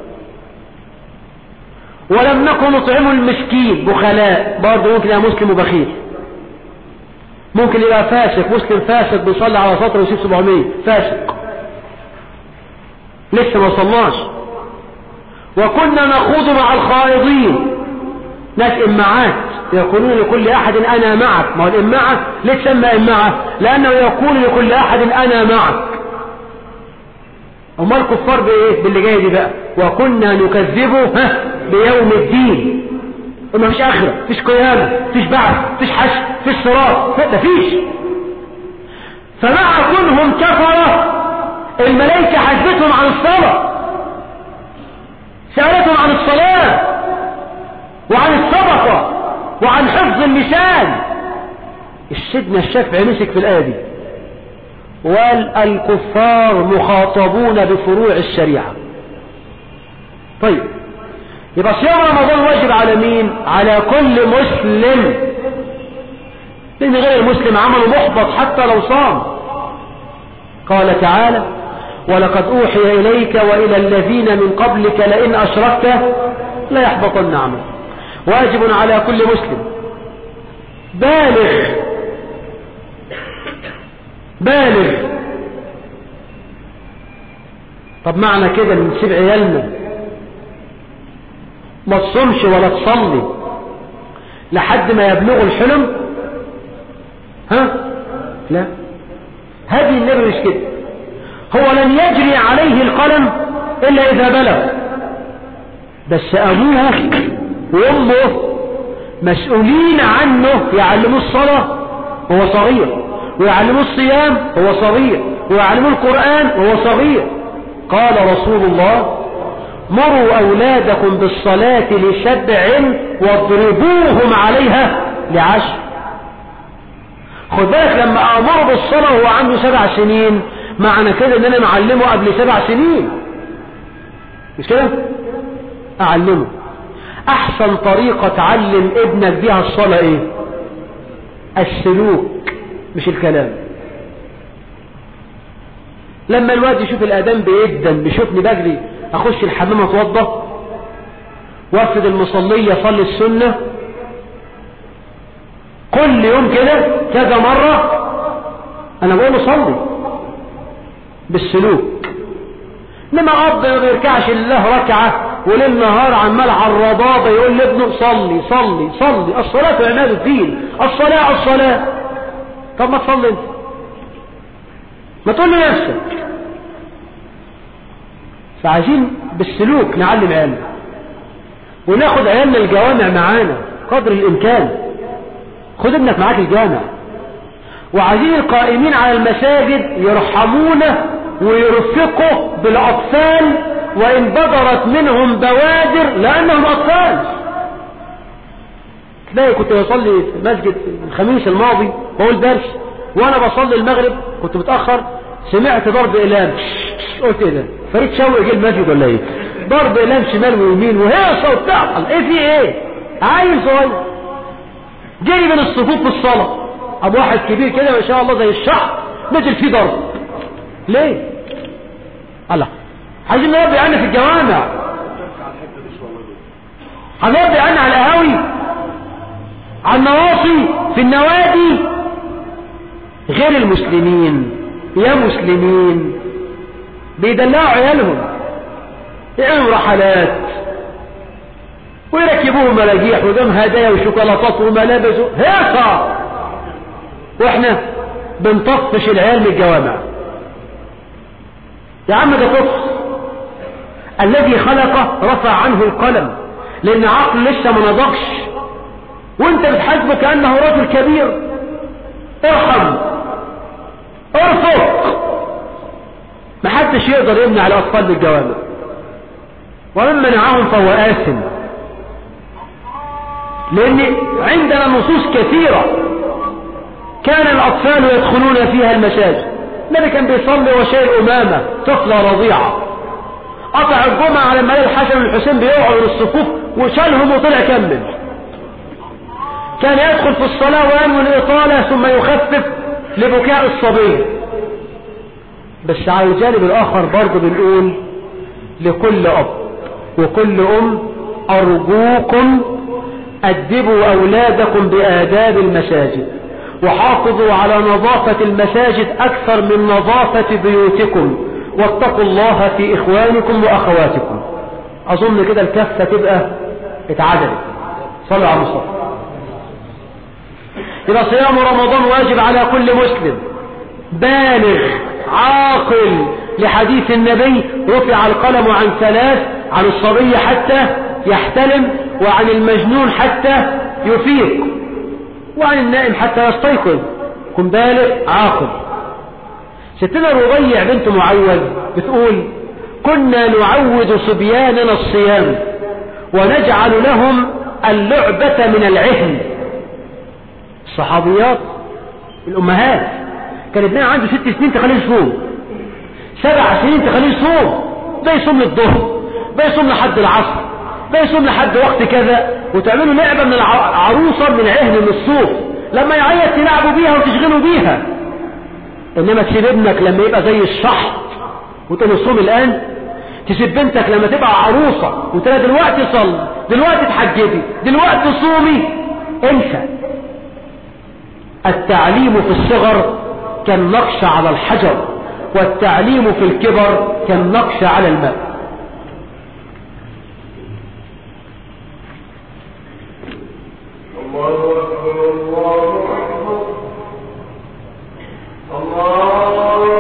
ولم نكن نطعم المسكين، بخلاء برضه ممكن يبقى مسلم وبخيل، ممكن يبقى فاسق، مسلم فاسق بيصلي على سطر ويسيب 700 فاسق لسه ما وصلناش. وكنا نخوض مع الخائضين، ناس إمعات يقولون لكل أحد أنا معك. ما هو الإمعة ليه تسمى إمعة؟ لأنه يقول لكل أحد أنا معك. أما الكفار بإيه؟ باللي جاي دي بقى. وكنا نكذبه بيوم الدين. وما فيش آخرة، فيش قيامة، فيش بعث، فيش حشر، فيش صراط، ده فيش. فمع كونهم كفرة الملائكة حسبتهم عن الصلاة، سألتهم عن الصلاة وعن الصدقة وعن حفظ اللسان. السيدنا الشافعي مسك في الآية دي وقال الكفار مخاطبون بفروع الشريعة. طيب يبقى صيام رمضان واجب على مين؟ على كل مسلم، لأن غير المسلم عمله محبط حتى لو صام. قال تعالى ولقد أوحي إليك وإلى الذين من قبلك لئن أشركت ليحبطن عملك. واجب على كل مسلم بالغ. طب معنى كده نسيب عيالنا ما تصومش ولا تصلي لحد ما يبلغوا الحلم؟ لا، هذه النبي مش كده. هو لن يجري عليه القلم إلا إذا بلغ، بس أبوه وأمه مسؤولين عنه، يعلموا الصلاة وهو صغير، ويعلموا الصيام وهو صغير، ويعلموا القرآن وهو صغير. قال رسول الله مروا أولادكم بالصلاة ل7 واضربوهم عليها ل10. خد بالك لما أمر بالصلاة وهو عنده 7 سنين، معنى كده ان انا معلمه قبل 7 سنين، مش كده؟ اعلمه. احسن طريقة تعلم ابنك بيها الصلاة ايه؟ السلوك مش الكلام. لما الواد يشوف الادام بيدن، بيشوفني بجري اخش الحمام اتوضى وافد المصلية صلي السنة كل يوم كده كذا مرة، انا بقول له صلي بالسلوك. انما اب ما بيركعش لله ركعة وليل نهار عمال على الرضاضة يقول لابنه صلي صلي صلي، الصلاة عماد الدين، الصلاة الصلاة. طب ما تصلي انت، ما تقول لنفسك. فعايزين بالسلوك نعلم عيالنا وناخد عيالنا الجوامع معانا قدر الامكان. خد ابنك معاك الجامع. وعايزين القائمين على المساجد يرحمونه ويرفقوا بالاطفال وان بدرت منهم بوادر لانهم اطفال. تلاقي كنت بصلي في المسجد الخميس الماضي بقول درس، وانا بصلي المغرب كنت متاخر سمعت ضرب اقلام. قلت ايه ده؟ فريد شوقي جه المسجد ولا ايه؟ ضرب اقلام شمال ويمين وهيصه وبتعطل. ايه في ايه؟ عيل صغير جري من الصفوف في الصلاه، ابو واحد كبير كده ما شاء الله زي الشعر نزل فيه ضرب. ليه؟ الله، عايزين نربي عنا في الجوامع، هنربي عنا على القهاوي، على النواصي، في النوادي. غير المسلمين يا مسلمين بيدلعوا عيالهم، يعملوا رحلات ويركبوهم مراجيح وقدام هدايا وشوكولاتات وملابس هيصة، واحنا بنطفش العيال من الجوامع. يا عم ده طفل، الذي خلقه رفع عنه القلم لان عقل لسه ما نضجش، وانت بتحاسبه كأنه رجل كبير. ارحم، ارفق. محدش يقدر يمنع الاطفال بالجوامع، ومن منعهم فهو آثم، لان عندنا نصوص كثيرة كان الاطفال يدخلون فيها المساجد. النبي كان بيصلي وشايل امامه طفلة رضيعة، قطع الجمعة على ما الحسن والحسين بيقعوا للصفوف وشالهم وطلع كمل. كان يدخل في الصلاة وينوي الإطالة ثم يخفف لبكاء الصبي. بس على الجانب الآخر برضه بنقول لكل أب وكل أم أرجوكم أدبوا أولادكم بآداب المساجد، وحافظوا على نظافة المساجد أكثر من نظافة بيوتكم، واتقوا الله في إخوانكم وأخواتكم. أظن كده الكفة تبقى اتعدلت. صلوا على المصطفى. يبقى صيام رمضان واجب على كل مسلم بالغ عاقل، لحديث النبي رفع القلم عن ثلاث: عن الصبي حتى يحتلم، وعن المجنون حتى يفيق، وعن النائم حتى يستيقظ. كن بالغ عاقل. ستنا ربيع بنت معوذ بتقول: كنا نعود صبياننا الصيام ونجعل لهم اللعبة من العهن. الصحابيات الأمهات كان ابنها عنده 6 سنين تخليه يصوم، 7 سنين تخليه يصوم، ده يصوم للظهر، ده يصوم لحد العصر، ده يصوم لحد وقت كذا، وتعملوا لعبة من العروسة من عهن من الصوف، لما يعيط تلعبوا بيها وتشغلوا بيها. انما تسيب ابنك لما يبقى زي الشحط وتقول له صوم الان، تسيب بنتك لما تبقى عروسة وتقول دلوقتي صلي، دلوقتي تحجبي، دلوقتي صومي، انسى. التعليم في الصغر كالنقش على الحجر، والتعليم في الكبر كالنقش على الماء. الله أكبر الله أكبر الله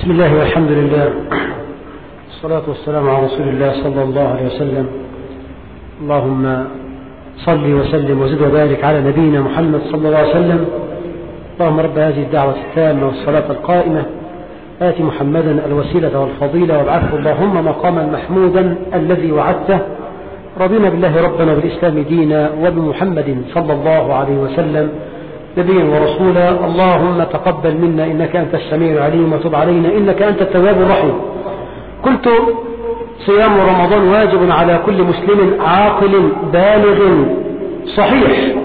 بسم الله والحمد لله، الصلاة والسلام على رسول الله صلى الله عليه وسلم. اللهم صل وسلم وزد وبارك على نبينا محمد صلى الله عليه وسلم. اللهم رب هذه الدعوة التامة والصلاة القائمة آت محمدا الوسيلة والفضيلة وابعثه اللهم مقاما محمودا الذي وعدته. رضينا بالله ربنا وبالإسلام دينا وبمحمد صلى الله عليه وسلم نبيا ورسولا. اللهم تقبل منا إنك أنت السميع العليم وتب علينا إنك أنت التواب الرحيم. قلت صيام رمضان واجب على كل مسلم عاقل بالغ صحيح،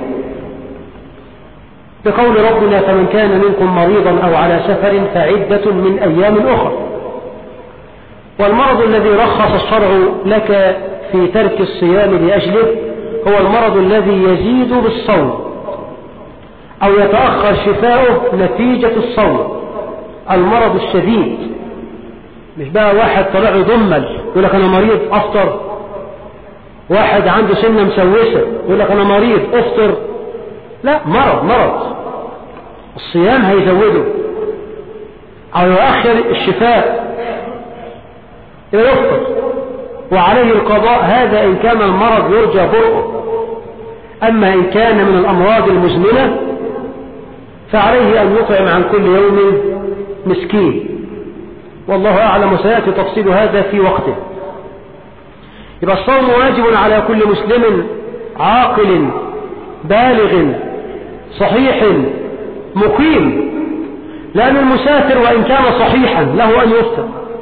بقول ربنا فمن كان منكم مريضا أو على سفر فعدة من أيام أخرى. والمرض الذي رخص الشرع لك في ترك الصيام لأجله هو المرض الذي يزيد بالصوم أو يتأخر شفاؤه نتيجة الصوم. المرض الشديد، مش بقى واحد طلع يضمل يقول لك أنا مريض أفطر، واحد عنده سنة مسوسة يقول لك أنا مريض أفطر. لا، مرض الصيام هيزوده أو يؤخر الشفاء يفطر وعليه القضاء. هذا إن كان المرض يرجى برؤه. أما إن كان من الأمراض المزمنة فعليه أن يطعم عن كل يوم مسكين، والله أعلم وسيأتي تفصيل هذا في وقته. يبقى الصوم واجب على كل مسلم عاقل بالغ صحيح مقيم، لأن المسافر وإن كان صحيحا له أن يفطر.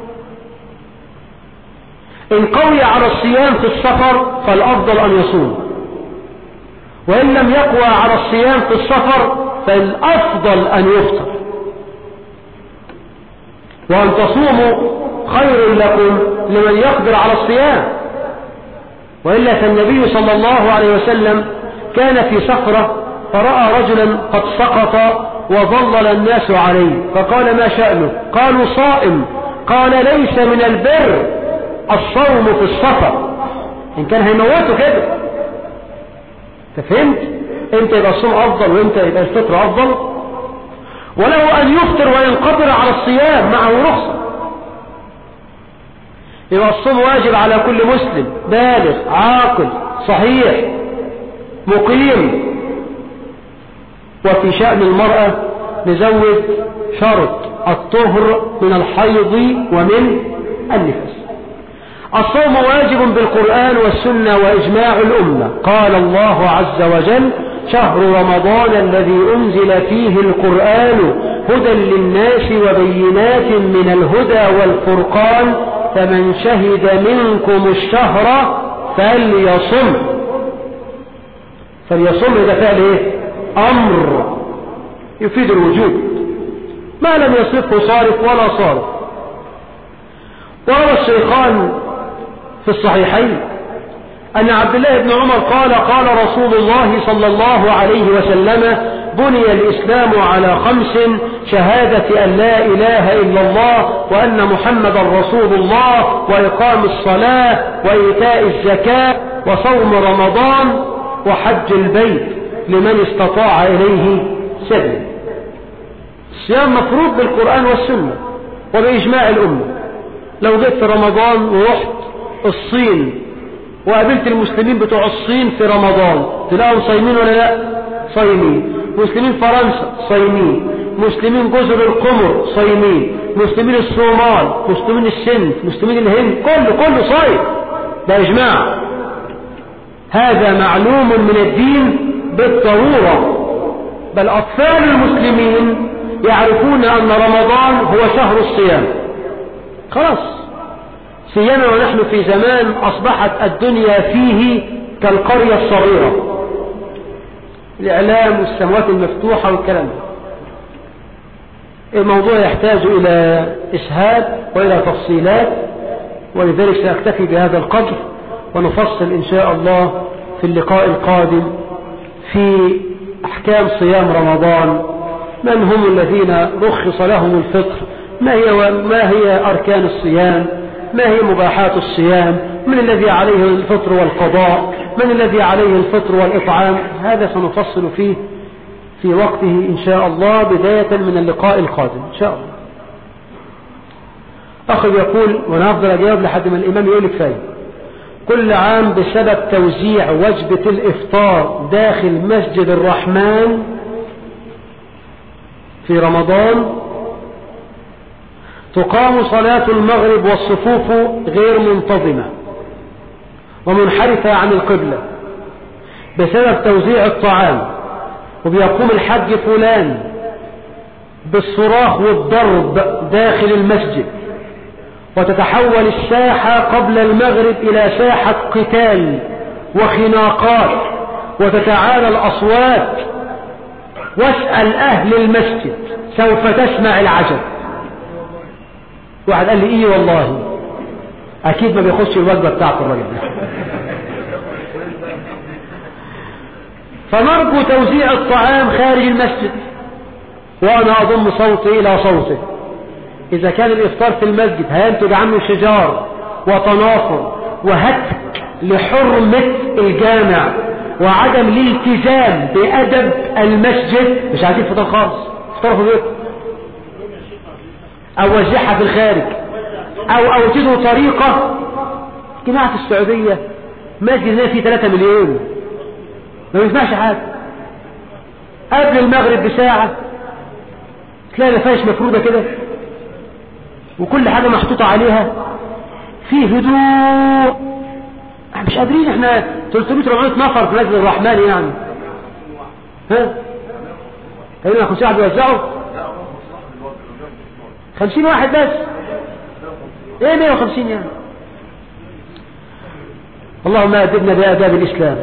إن قوي على الصيام في السفر فالأفضل أن يصوم، وإن لم يقوى على الصيام في السفر فالأفضل أن يفطر. وأن تصوموا خير لكم لمن يقدر على الصيام. وإلا فالنبي صلى الله عليه وسلم كان في سفرة فرأى رجلا قد سقط وظلل الناس عليه، فقال ما شأنه؟ قالوا صائم. قال ليس من البر الصوم في السفر. إن كان هيموته كده. ففهمت؟ انت يبقى الصوم أفضل وانت يبقى الفطر أفضل. وله أن يفطر وينقطر على الصيام معه رخصة. يبقى الصوم واجب على كل مسلم بالغ عاقل صحيح مقيم. وفي شأن المرأة نزود شرط الطهر من الحيض ومن النفاس. الصوم واجب بالقرآن والسنة وإجماع الأمة. قال الله عز وجل شهر رمضان الذي أنزل فيه القرآن هدى للناس وبينات من الهدى والفرقان فمن شهد منكم الشهر فليصم. إذا فعل إيه؟ أمر يفيد الوجوب، ما لم يصفه صارف ولا صارف. وروى الشيخان في الصحيحين أن عبد الله بن عمر قال رسول الله صلى الله عليه وسلم بني الإسلام على 5: شهادة أن لا إله إلا الله وأن محمد رسول الله وإقام الصلاة وإيتاء الزكاة وصوم رمضان وحج البيت لمن استطاع إليه سبيلا. الصيام مفروض بالقرآن والسنة وبإجماع الأمة. لو جيت في رمضان ورحت الصين وقابلت المسلمين بتوع الصين في رمضان تلاقوا صايمين ولا لا؟ صايمين. مسلمين فرنسا صايمين، مسلمين جزر القمر صايمين، مسلمين الصومال، مسلمين السند، مسلمين الهند، كله صايم. ده إجماع. هذا معلوم من الدين بالضرورة. بل أطفال المسلمين يعرفون أن رمضان هو شهر الصيام. خلاص سيما ونحن في زمان أصبحت الدنيا فيه كالقرية الصغيرة. الإعلام والسموات المفتوحة والكلام. الموضوع يحتاج إلى إسهاد وإلى تفصيلات، ولذلك سأكتفي بهذا القدر ونفصل إن شاء الله في اللقاء القادم في أحكام صيام رمضان. من هم الذين رخص لهم الفطر؟ ما هي أركان الصيام؟ ما هي مباحات الصيام؟ من الذي عليه الفطر والقضاء؟ من الذي عليه الفطر والإطعام؟ هذا سنفصل فيه في وقته إن شاء الله بداية من اللقاء القادم إن شاء الله. أخي يقول، وأنا أفضل أجاوب لحد ما الإمام يقول كفاية. كل عام بسبب توزيع وجبة الإفطار داخل مسجد الرحمن في رمضان تقام صلاة المغرب والصفوف غير منتظمة ومنحرفة عن القبلة بسبب توزيع الطعام، وبيقوم الحج فلان بالصراخ والضرب داخل المسجد، وتتحول الساحة قبل المغرب إلى ساحة قتال وخناقات وتتعالى الأصوات، واسأل أهل المسجد سوف تسمع العجب. واحد قال لي إيه والله أكيد ما بيخش الوجبة بتاعت الرجل. فنرجو توزيع الطعام خارج المسجد، وأنا أضم صوتي إلى صوته. إذا كان الإفطار في المسجد هينتج عنه شجار وتنافر وهتك لحرمة الجامع وعدم الالتزام بأدب المسجد، مش عايزين فطار خالص، فطار في بيتكم أو وزعها في الخارج أو تدوا طريقة. جماعة السعودية مسجد فيه 3 مليون ما بيسمعش حاجة. قبل المغرب بساعة تلاقي الفايش مفروضة كده وكل حاجة محطوطة عليها في هدوء. مش قادرين احنا 300-400 نفر في مسجد الرحمن يعني، ها تقريبا 50 واحد بيوزعوا 50 واحد بس، ايه 150 يعني. اللهم أدبنا بآداب الإسلام.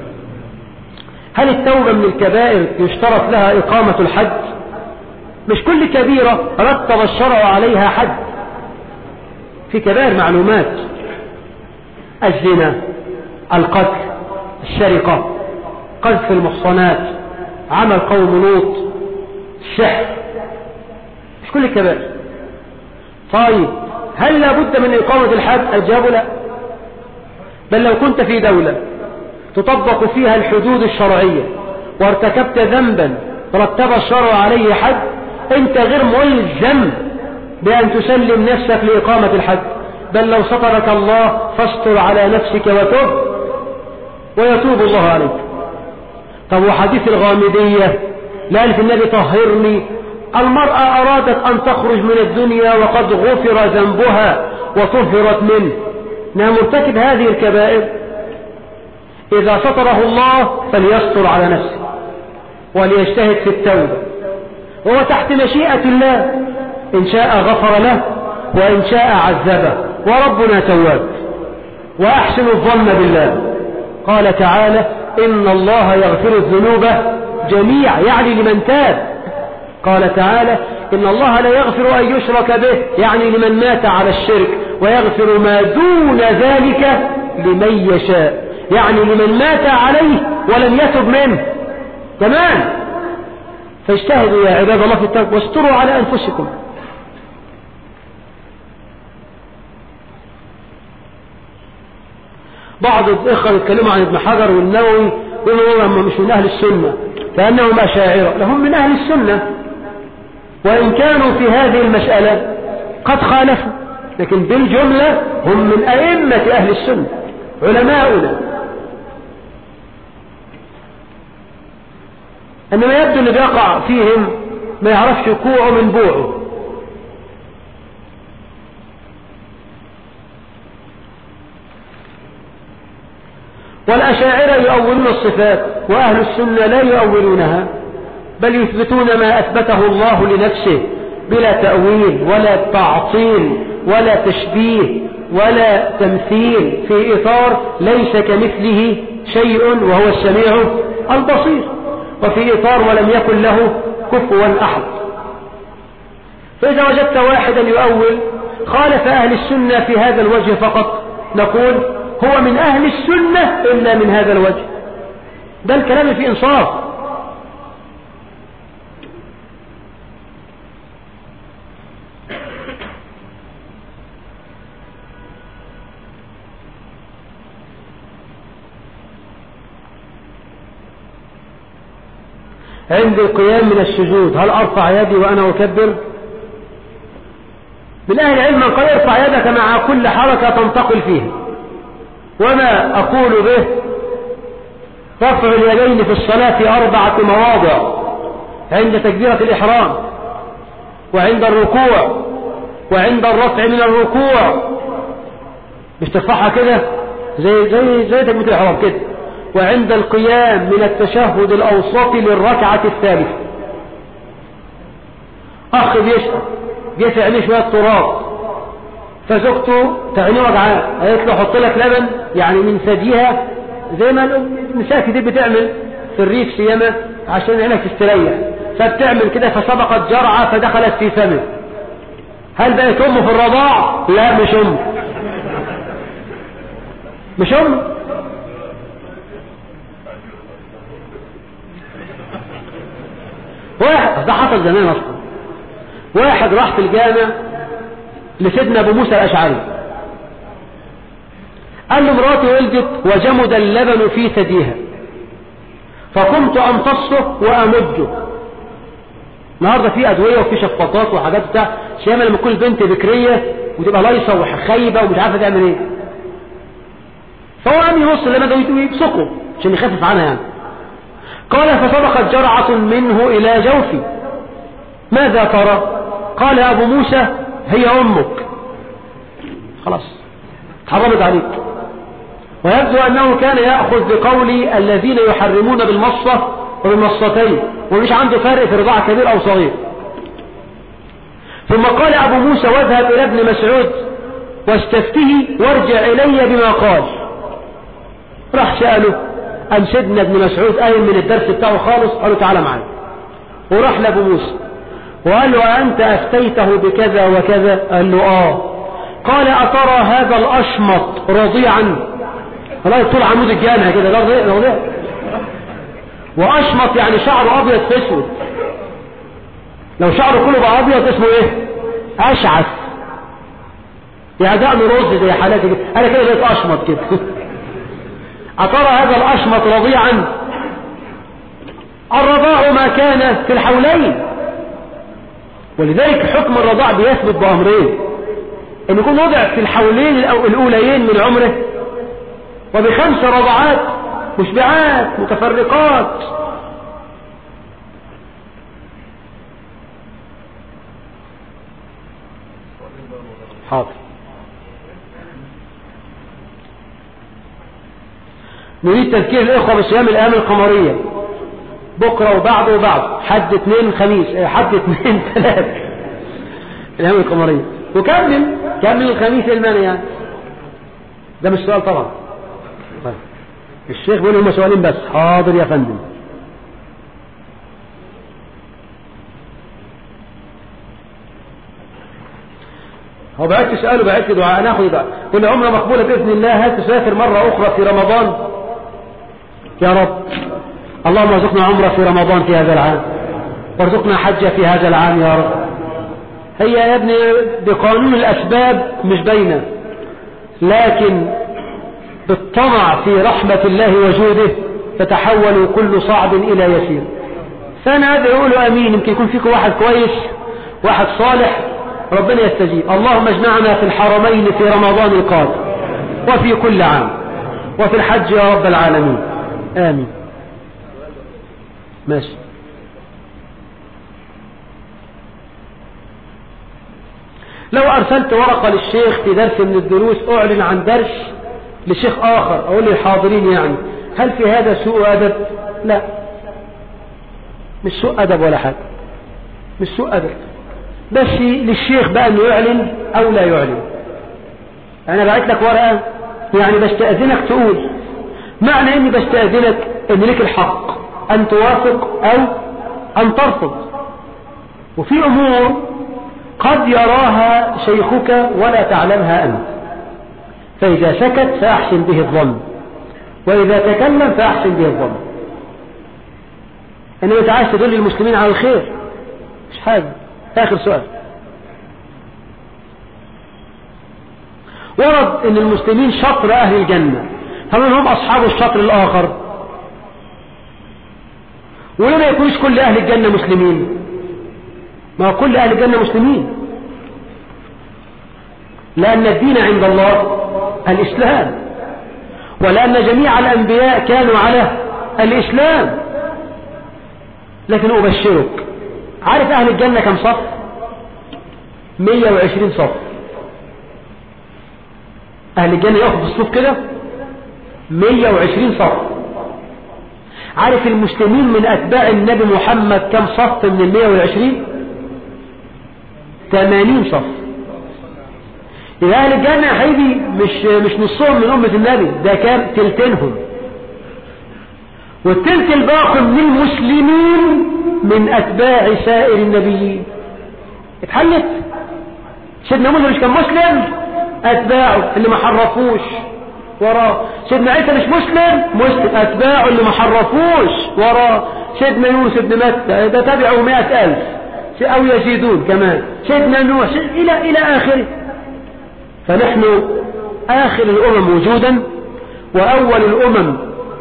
هل التوبة من الكبائر يشترط لها إقامة الحد؟ مش كل كبيرة رتب الشرع عليها حد. في كبائر معلومات: الزنا، القتل، السرقة، قذف المحصنات، عمل قوم لوط، السحر، مش كل الكبائر. طيب هل لابد من إقامة الحد؟ الجواب لا، بل لو كنت في دولة تطبق فيها الحدود الشرعية وارتكبت ذنبا رتب الشرع عليه حد، انت غير ملزم بأن تسلم نفسك لإقامة الحد، بل لو سترك الله فاستر على نفسك وتب ويتوب الله عليك. طب وحديث الغامدية لا في النبي طهرني، المرأة أرادت أن تخرج من الدنيا وقد غفر ذنبها وطهرت منه، انها مرتكب هذه الكبائر، إذا ستره الله فليستر على نفسه وليجتهد في التوبة، وهو تحت مشيئة الله، إن شاء غفر له وإن شاء عذبه، وربنا تواب. وأحسن الظن بالله. قال تعالى: إن الله يغفر الذنوب جميعا، يعني لمن تاب. قال تعالى: إن الله لا يغفر أن يشرك به، يعني لمن مات على الشرك، ويغفر ما دون ذلك لمن يشاء، يعني لمن مات عليه ولم يتب منه كمان. فاجتهدوا يا عباد الله في التوبة واستروا على أنفسكم. بعض الإخوة يتكلموا عن ابن حجر والنووي يقولوا هم مش من أهل السنة فأنهم أشاعرة، لهم من أهل السنة، وإن كانوا في هذه المسألة قد خالفوا، لكن بالجملة هم من أئمة أهل السنة علماؤنا. إنما يبدو اللي بيقع فيهم ما يعرفش كوعه من بوعه. والأشاعرة يؤولون الصفات، وأهل السنة لا يؤولونها، بل يثبتون ما أثبته الله لنفسه بلا تأويل ولا تعطيل ولا تشبيه ولا تمثيل، في إطار ليس كمثله شيء وهو السميع البصير، وفي إطار ولم يكن له كفوا أحد. فإذا وجدت واحدا يؤول خالف أهل السنة في هذا الوجه فقط، نقول هو من أهل السنة إلا من هذا الوجه. ده الكلام في إنصاف. عند القيام من السجود هل أرفع يدي وأنا أكبر؟ من أهل العلم من قال ارفع يدك مع كل حركة تنتقل فيها، وما أقول به رفع اليدين في الصلاة 4 مواضع: عند تكبيرة الإحرام، وعند الركوع، وعند الرفع من الركوع، مش ترفعها كده زي تكبيرة الإحرام كده، وعند القيام من التشهد الأوسط للركعة الثالثة. أخ بيشرب جه عينيه شوية تراب، فزوجته تعينيه وجعاه، قالت له حط لك لبن يعني من ثديها، زي ما النساء كتير بتعمل في الريف سيما عشان عينك تستريح، فبتعمل كده، فسبقت جرعة فدخلت في فمه. هل بقت أمه في الرضاع؟ لا، مش أمه، مش أمه. واحد، ده حصل زمان أصلا، واحد راح في الجامع لسيدنا أبو موسى الأشعري، قال له مراتي ولدت وجمد اللبن في ثديها، فقمت أمتصه وأمجه. النهارده في أدوية وفي شفاطات وحاجات بتاع شامل لما تكون البنت بكرية وتبقى لايصة وخايبة ومش عارفة تعمل ايه، فهو قام يبص اللبن ده ويبصقه عشان يخفف عنها يعني. قال فسبقت جرعة منه إلى جوفي، ماذا ترى؟ قال أبو موسى هي أمك، خلاص حرمت عليك. ويبدو أنه كان يأخذ بقول الذين يحرمون بالمصة وبالمصتين، ومش عنده فرق في رضاعة كبير أو صغير. ثم قال أبو موسى واذهب إلى ابن مسعود واستفتيه وارجع إلي بما قال. راح سأله، أم سيدنا ابن مسعود قايم من الدرس بتاعه خالص، قالوا تعالى معانا، وراح لأبو موسى وقال له أنت أفتيته بكذا وكذا؟ قال له قال أترى هذا الأشمط رضيعا؟ والله طول عمود الجامع كده، ده رضيع، وأشمط يعني شعره أبيض في أسود، لو شعره كله بقى أبيض اسمه إيه؟ أشعث، يعني دقن رز زي حالاتي كده، أنا كده بقيت أشمط كده. أترى هذا الأشمط رضيعا؟ الرضاع ما كان في الحولين، ولذلك حكم الرضاع بيثبت بأمرين: أن يكون وضع في الحولين الأوليين من عمره، وب5 رضعات مشبعات متفرقات. حاضر. نريد تذكير الإخوة بصيام الأيام القمرية، بكرة وبعد حد 2 خميس، حد 2 3 الأيام القمرية، وكمل الخميس الماني يعني. ده مش سؤال طبعا، الشيخ بيقول هم سؤالين بس. حاضر يا فندم. هو بعد تسأله بعد دعاء ناخذ بقى، كل عمره مقبولة بإذن الله. هل تسافر مرة أخرى في رمضان؟ يا رب اللهم ارزقنا عمره في رمضان في هذا العام، وارزقنا حجة في هذا العام يا رب. هي يا ابني بقانون الأسباب مش باينة، لكن بالطمع في رحمة الله وجوده تتحول كل صعب إلى يسير. فأنا هذا يقولوا أمين، يمكن يكون فيكم واحد كويس واحد صالح ربنا يستجيب. اللهم اجمعنا في الحرمين في رمضان القادم وفي كل عام وفي الحج يا رب العالمين، آمين. ماشي. لو أرسلت ورقة للشيخ في درس من الدروس أعلن عن درس لشيخ آخر، أقول للحاضرين يعني، هل في هذا سوء أدب؟ لا، مش سوء أدب ولا حاجة، مش سوء أدب، بس للشيخ بقى أنه يعلن أو لا يعلن. أنا بعت لك ورقة يعني بستأذنك تقول، معنى أني بستأذنك أن لك الحق أن توافق أو أن ترفض. وفي أمور قد يراها شيخك ولا تعلمها أنت، فإذا سكت فأحسن به الظن، وإذا تكلم فأحسن به الظن. إنما أنت عايز تدل المسلمين على الخير، مش حاجة. آخر سؤال. ورد أن المسلمين شطر أهل الجنة، فمن هم أصحاب الشطر الآخر؟ ولما يكونش كل أهل الجنة مسلمين؟ ما كل أهل الجنة مسلمين، لأن الدين عند الله الإسلام، ولأن جميع الأنبياء كانوا على الإسلام. لكن أبشرك، عارف أهل الجنة كم صف؟ 120 صف. أهل الجنة يأخذ الصف كده 120 صف. عارف المسلمين من أتباع النبي محمد كم صف من 120؟ 80 صف. إذا أهل الجنة يا حبيبي مش نصهم من أمة النبي، ده كام؟ تلتينهم. والتلت الباقي من المسلمين من أتباع سائر النبيين. اتحلت. سيدنا موسى مش كان مسلم؟ أتباعه اللي ما حرفوش وراه. سيدنا عيسى مش مسلم؟ مسلم. أتباعه اللي ما حرفوش وراه. سيدنا يونس بن متى ده تبعه 100,000 أو يزيدون كمان. سيدنا نوح إلى آخره. فنحن آخر الأمم وجودا وأول الأمم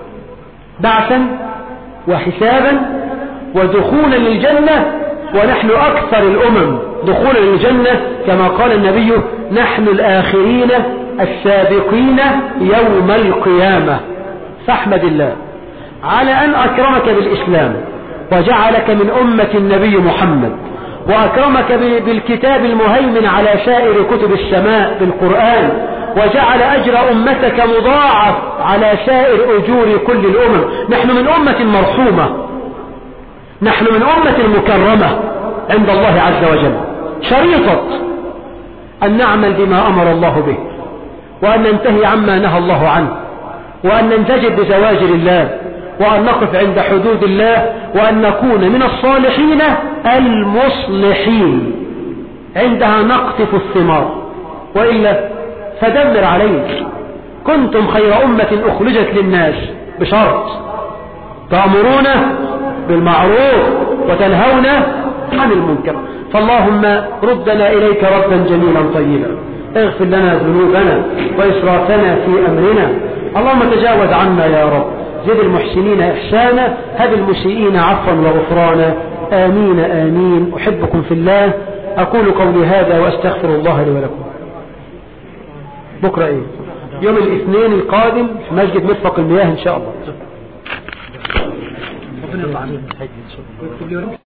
بعثا وحسابا ودخولا للجنة، ونحن أكثر الأمم دخولا للجنة كما قال النبي: نحن الآخرين السابقين يوم القيامة. فاحمد الله على أن أكرمك بالإسلام وجعلك من أمة النبي محمد، وأكرمك بالكتاب المهيمن على سائر كتب السماء بالقرآن، وجعل أجر أمتك مضاعف على سائر أجور كل الأمم. نحن من أمة مرحومة، نحن من أمة مكرمة عند الله عز وجل. شريطة أن نعمل بما أمر الله به، وأن ننتهي عما نهى الله عنه، وأن ننتجب بزواجر الله، وأن نقف عند حدود الله، وأن نكون من الصالحين المصلحين. عندها نقطف الثمار، وإلا فدمر عليك. كنتم خير أمة أخرجت للناس بشرط: تأمرون بالمعروف وتنهون عن المنكر. فاللهم ردنا إليك ردا جميلا طيبا، اغفر لنا ذنوبنا وإسرافنا في أمرنا. اللهم تجاوز عنا يا رب، زد المحسنين إحسانا، هب المسيئين عفوا وغفرانا. آمين آمين. أحبكم في الله. أقول قولي هذا وأستغفر الله لي ولكم. بكرة إيه؟ يوم الاثنين القادم في مسجد مرفق المياه إن شاء الله.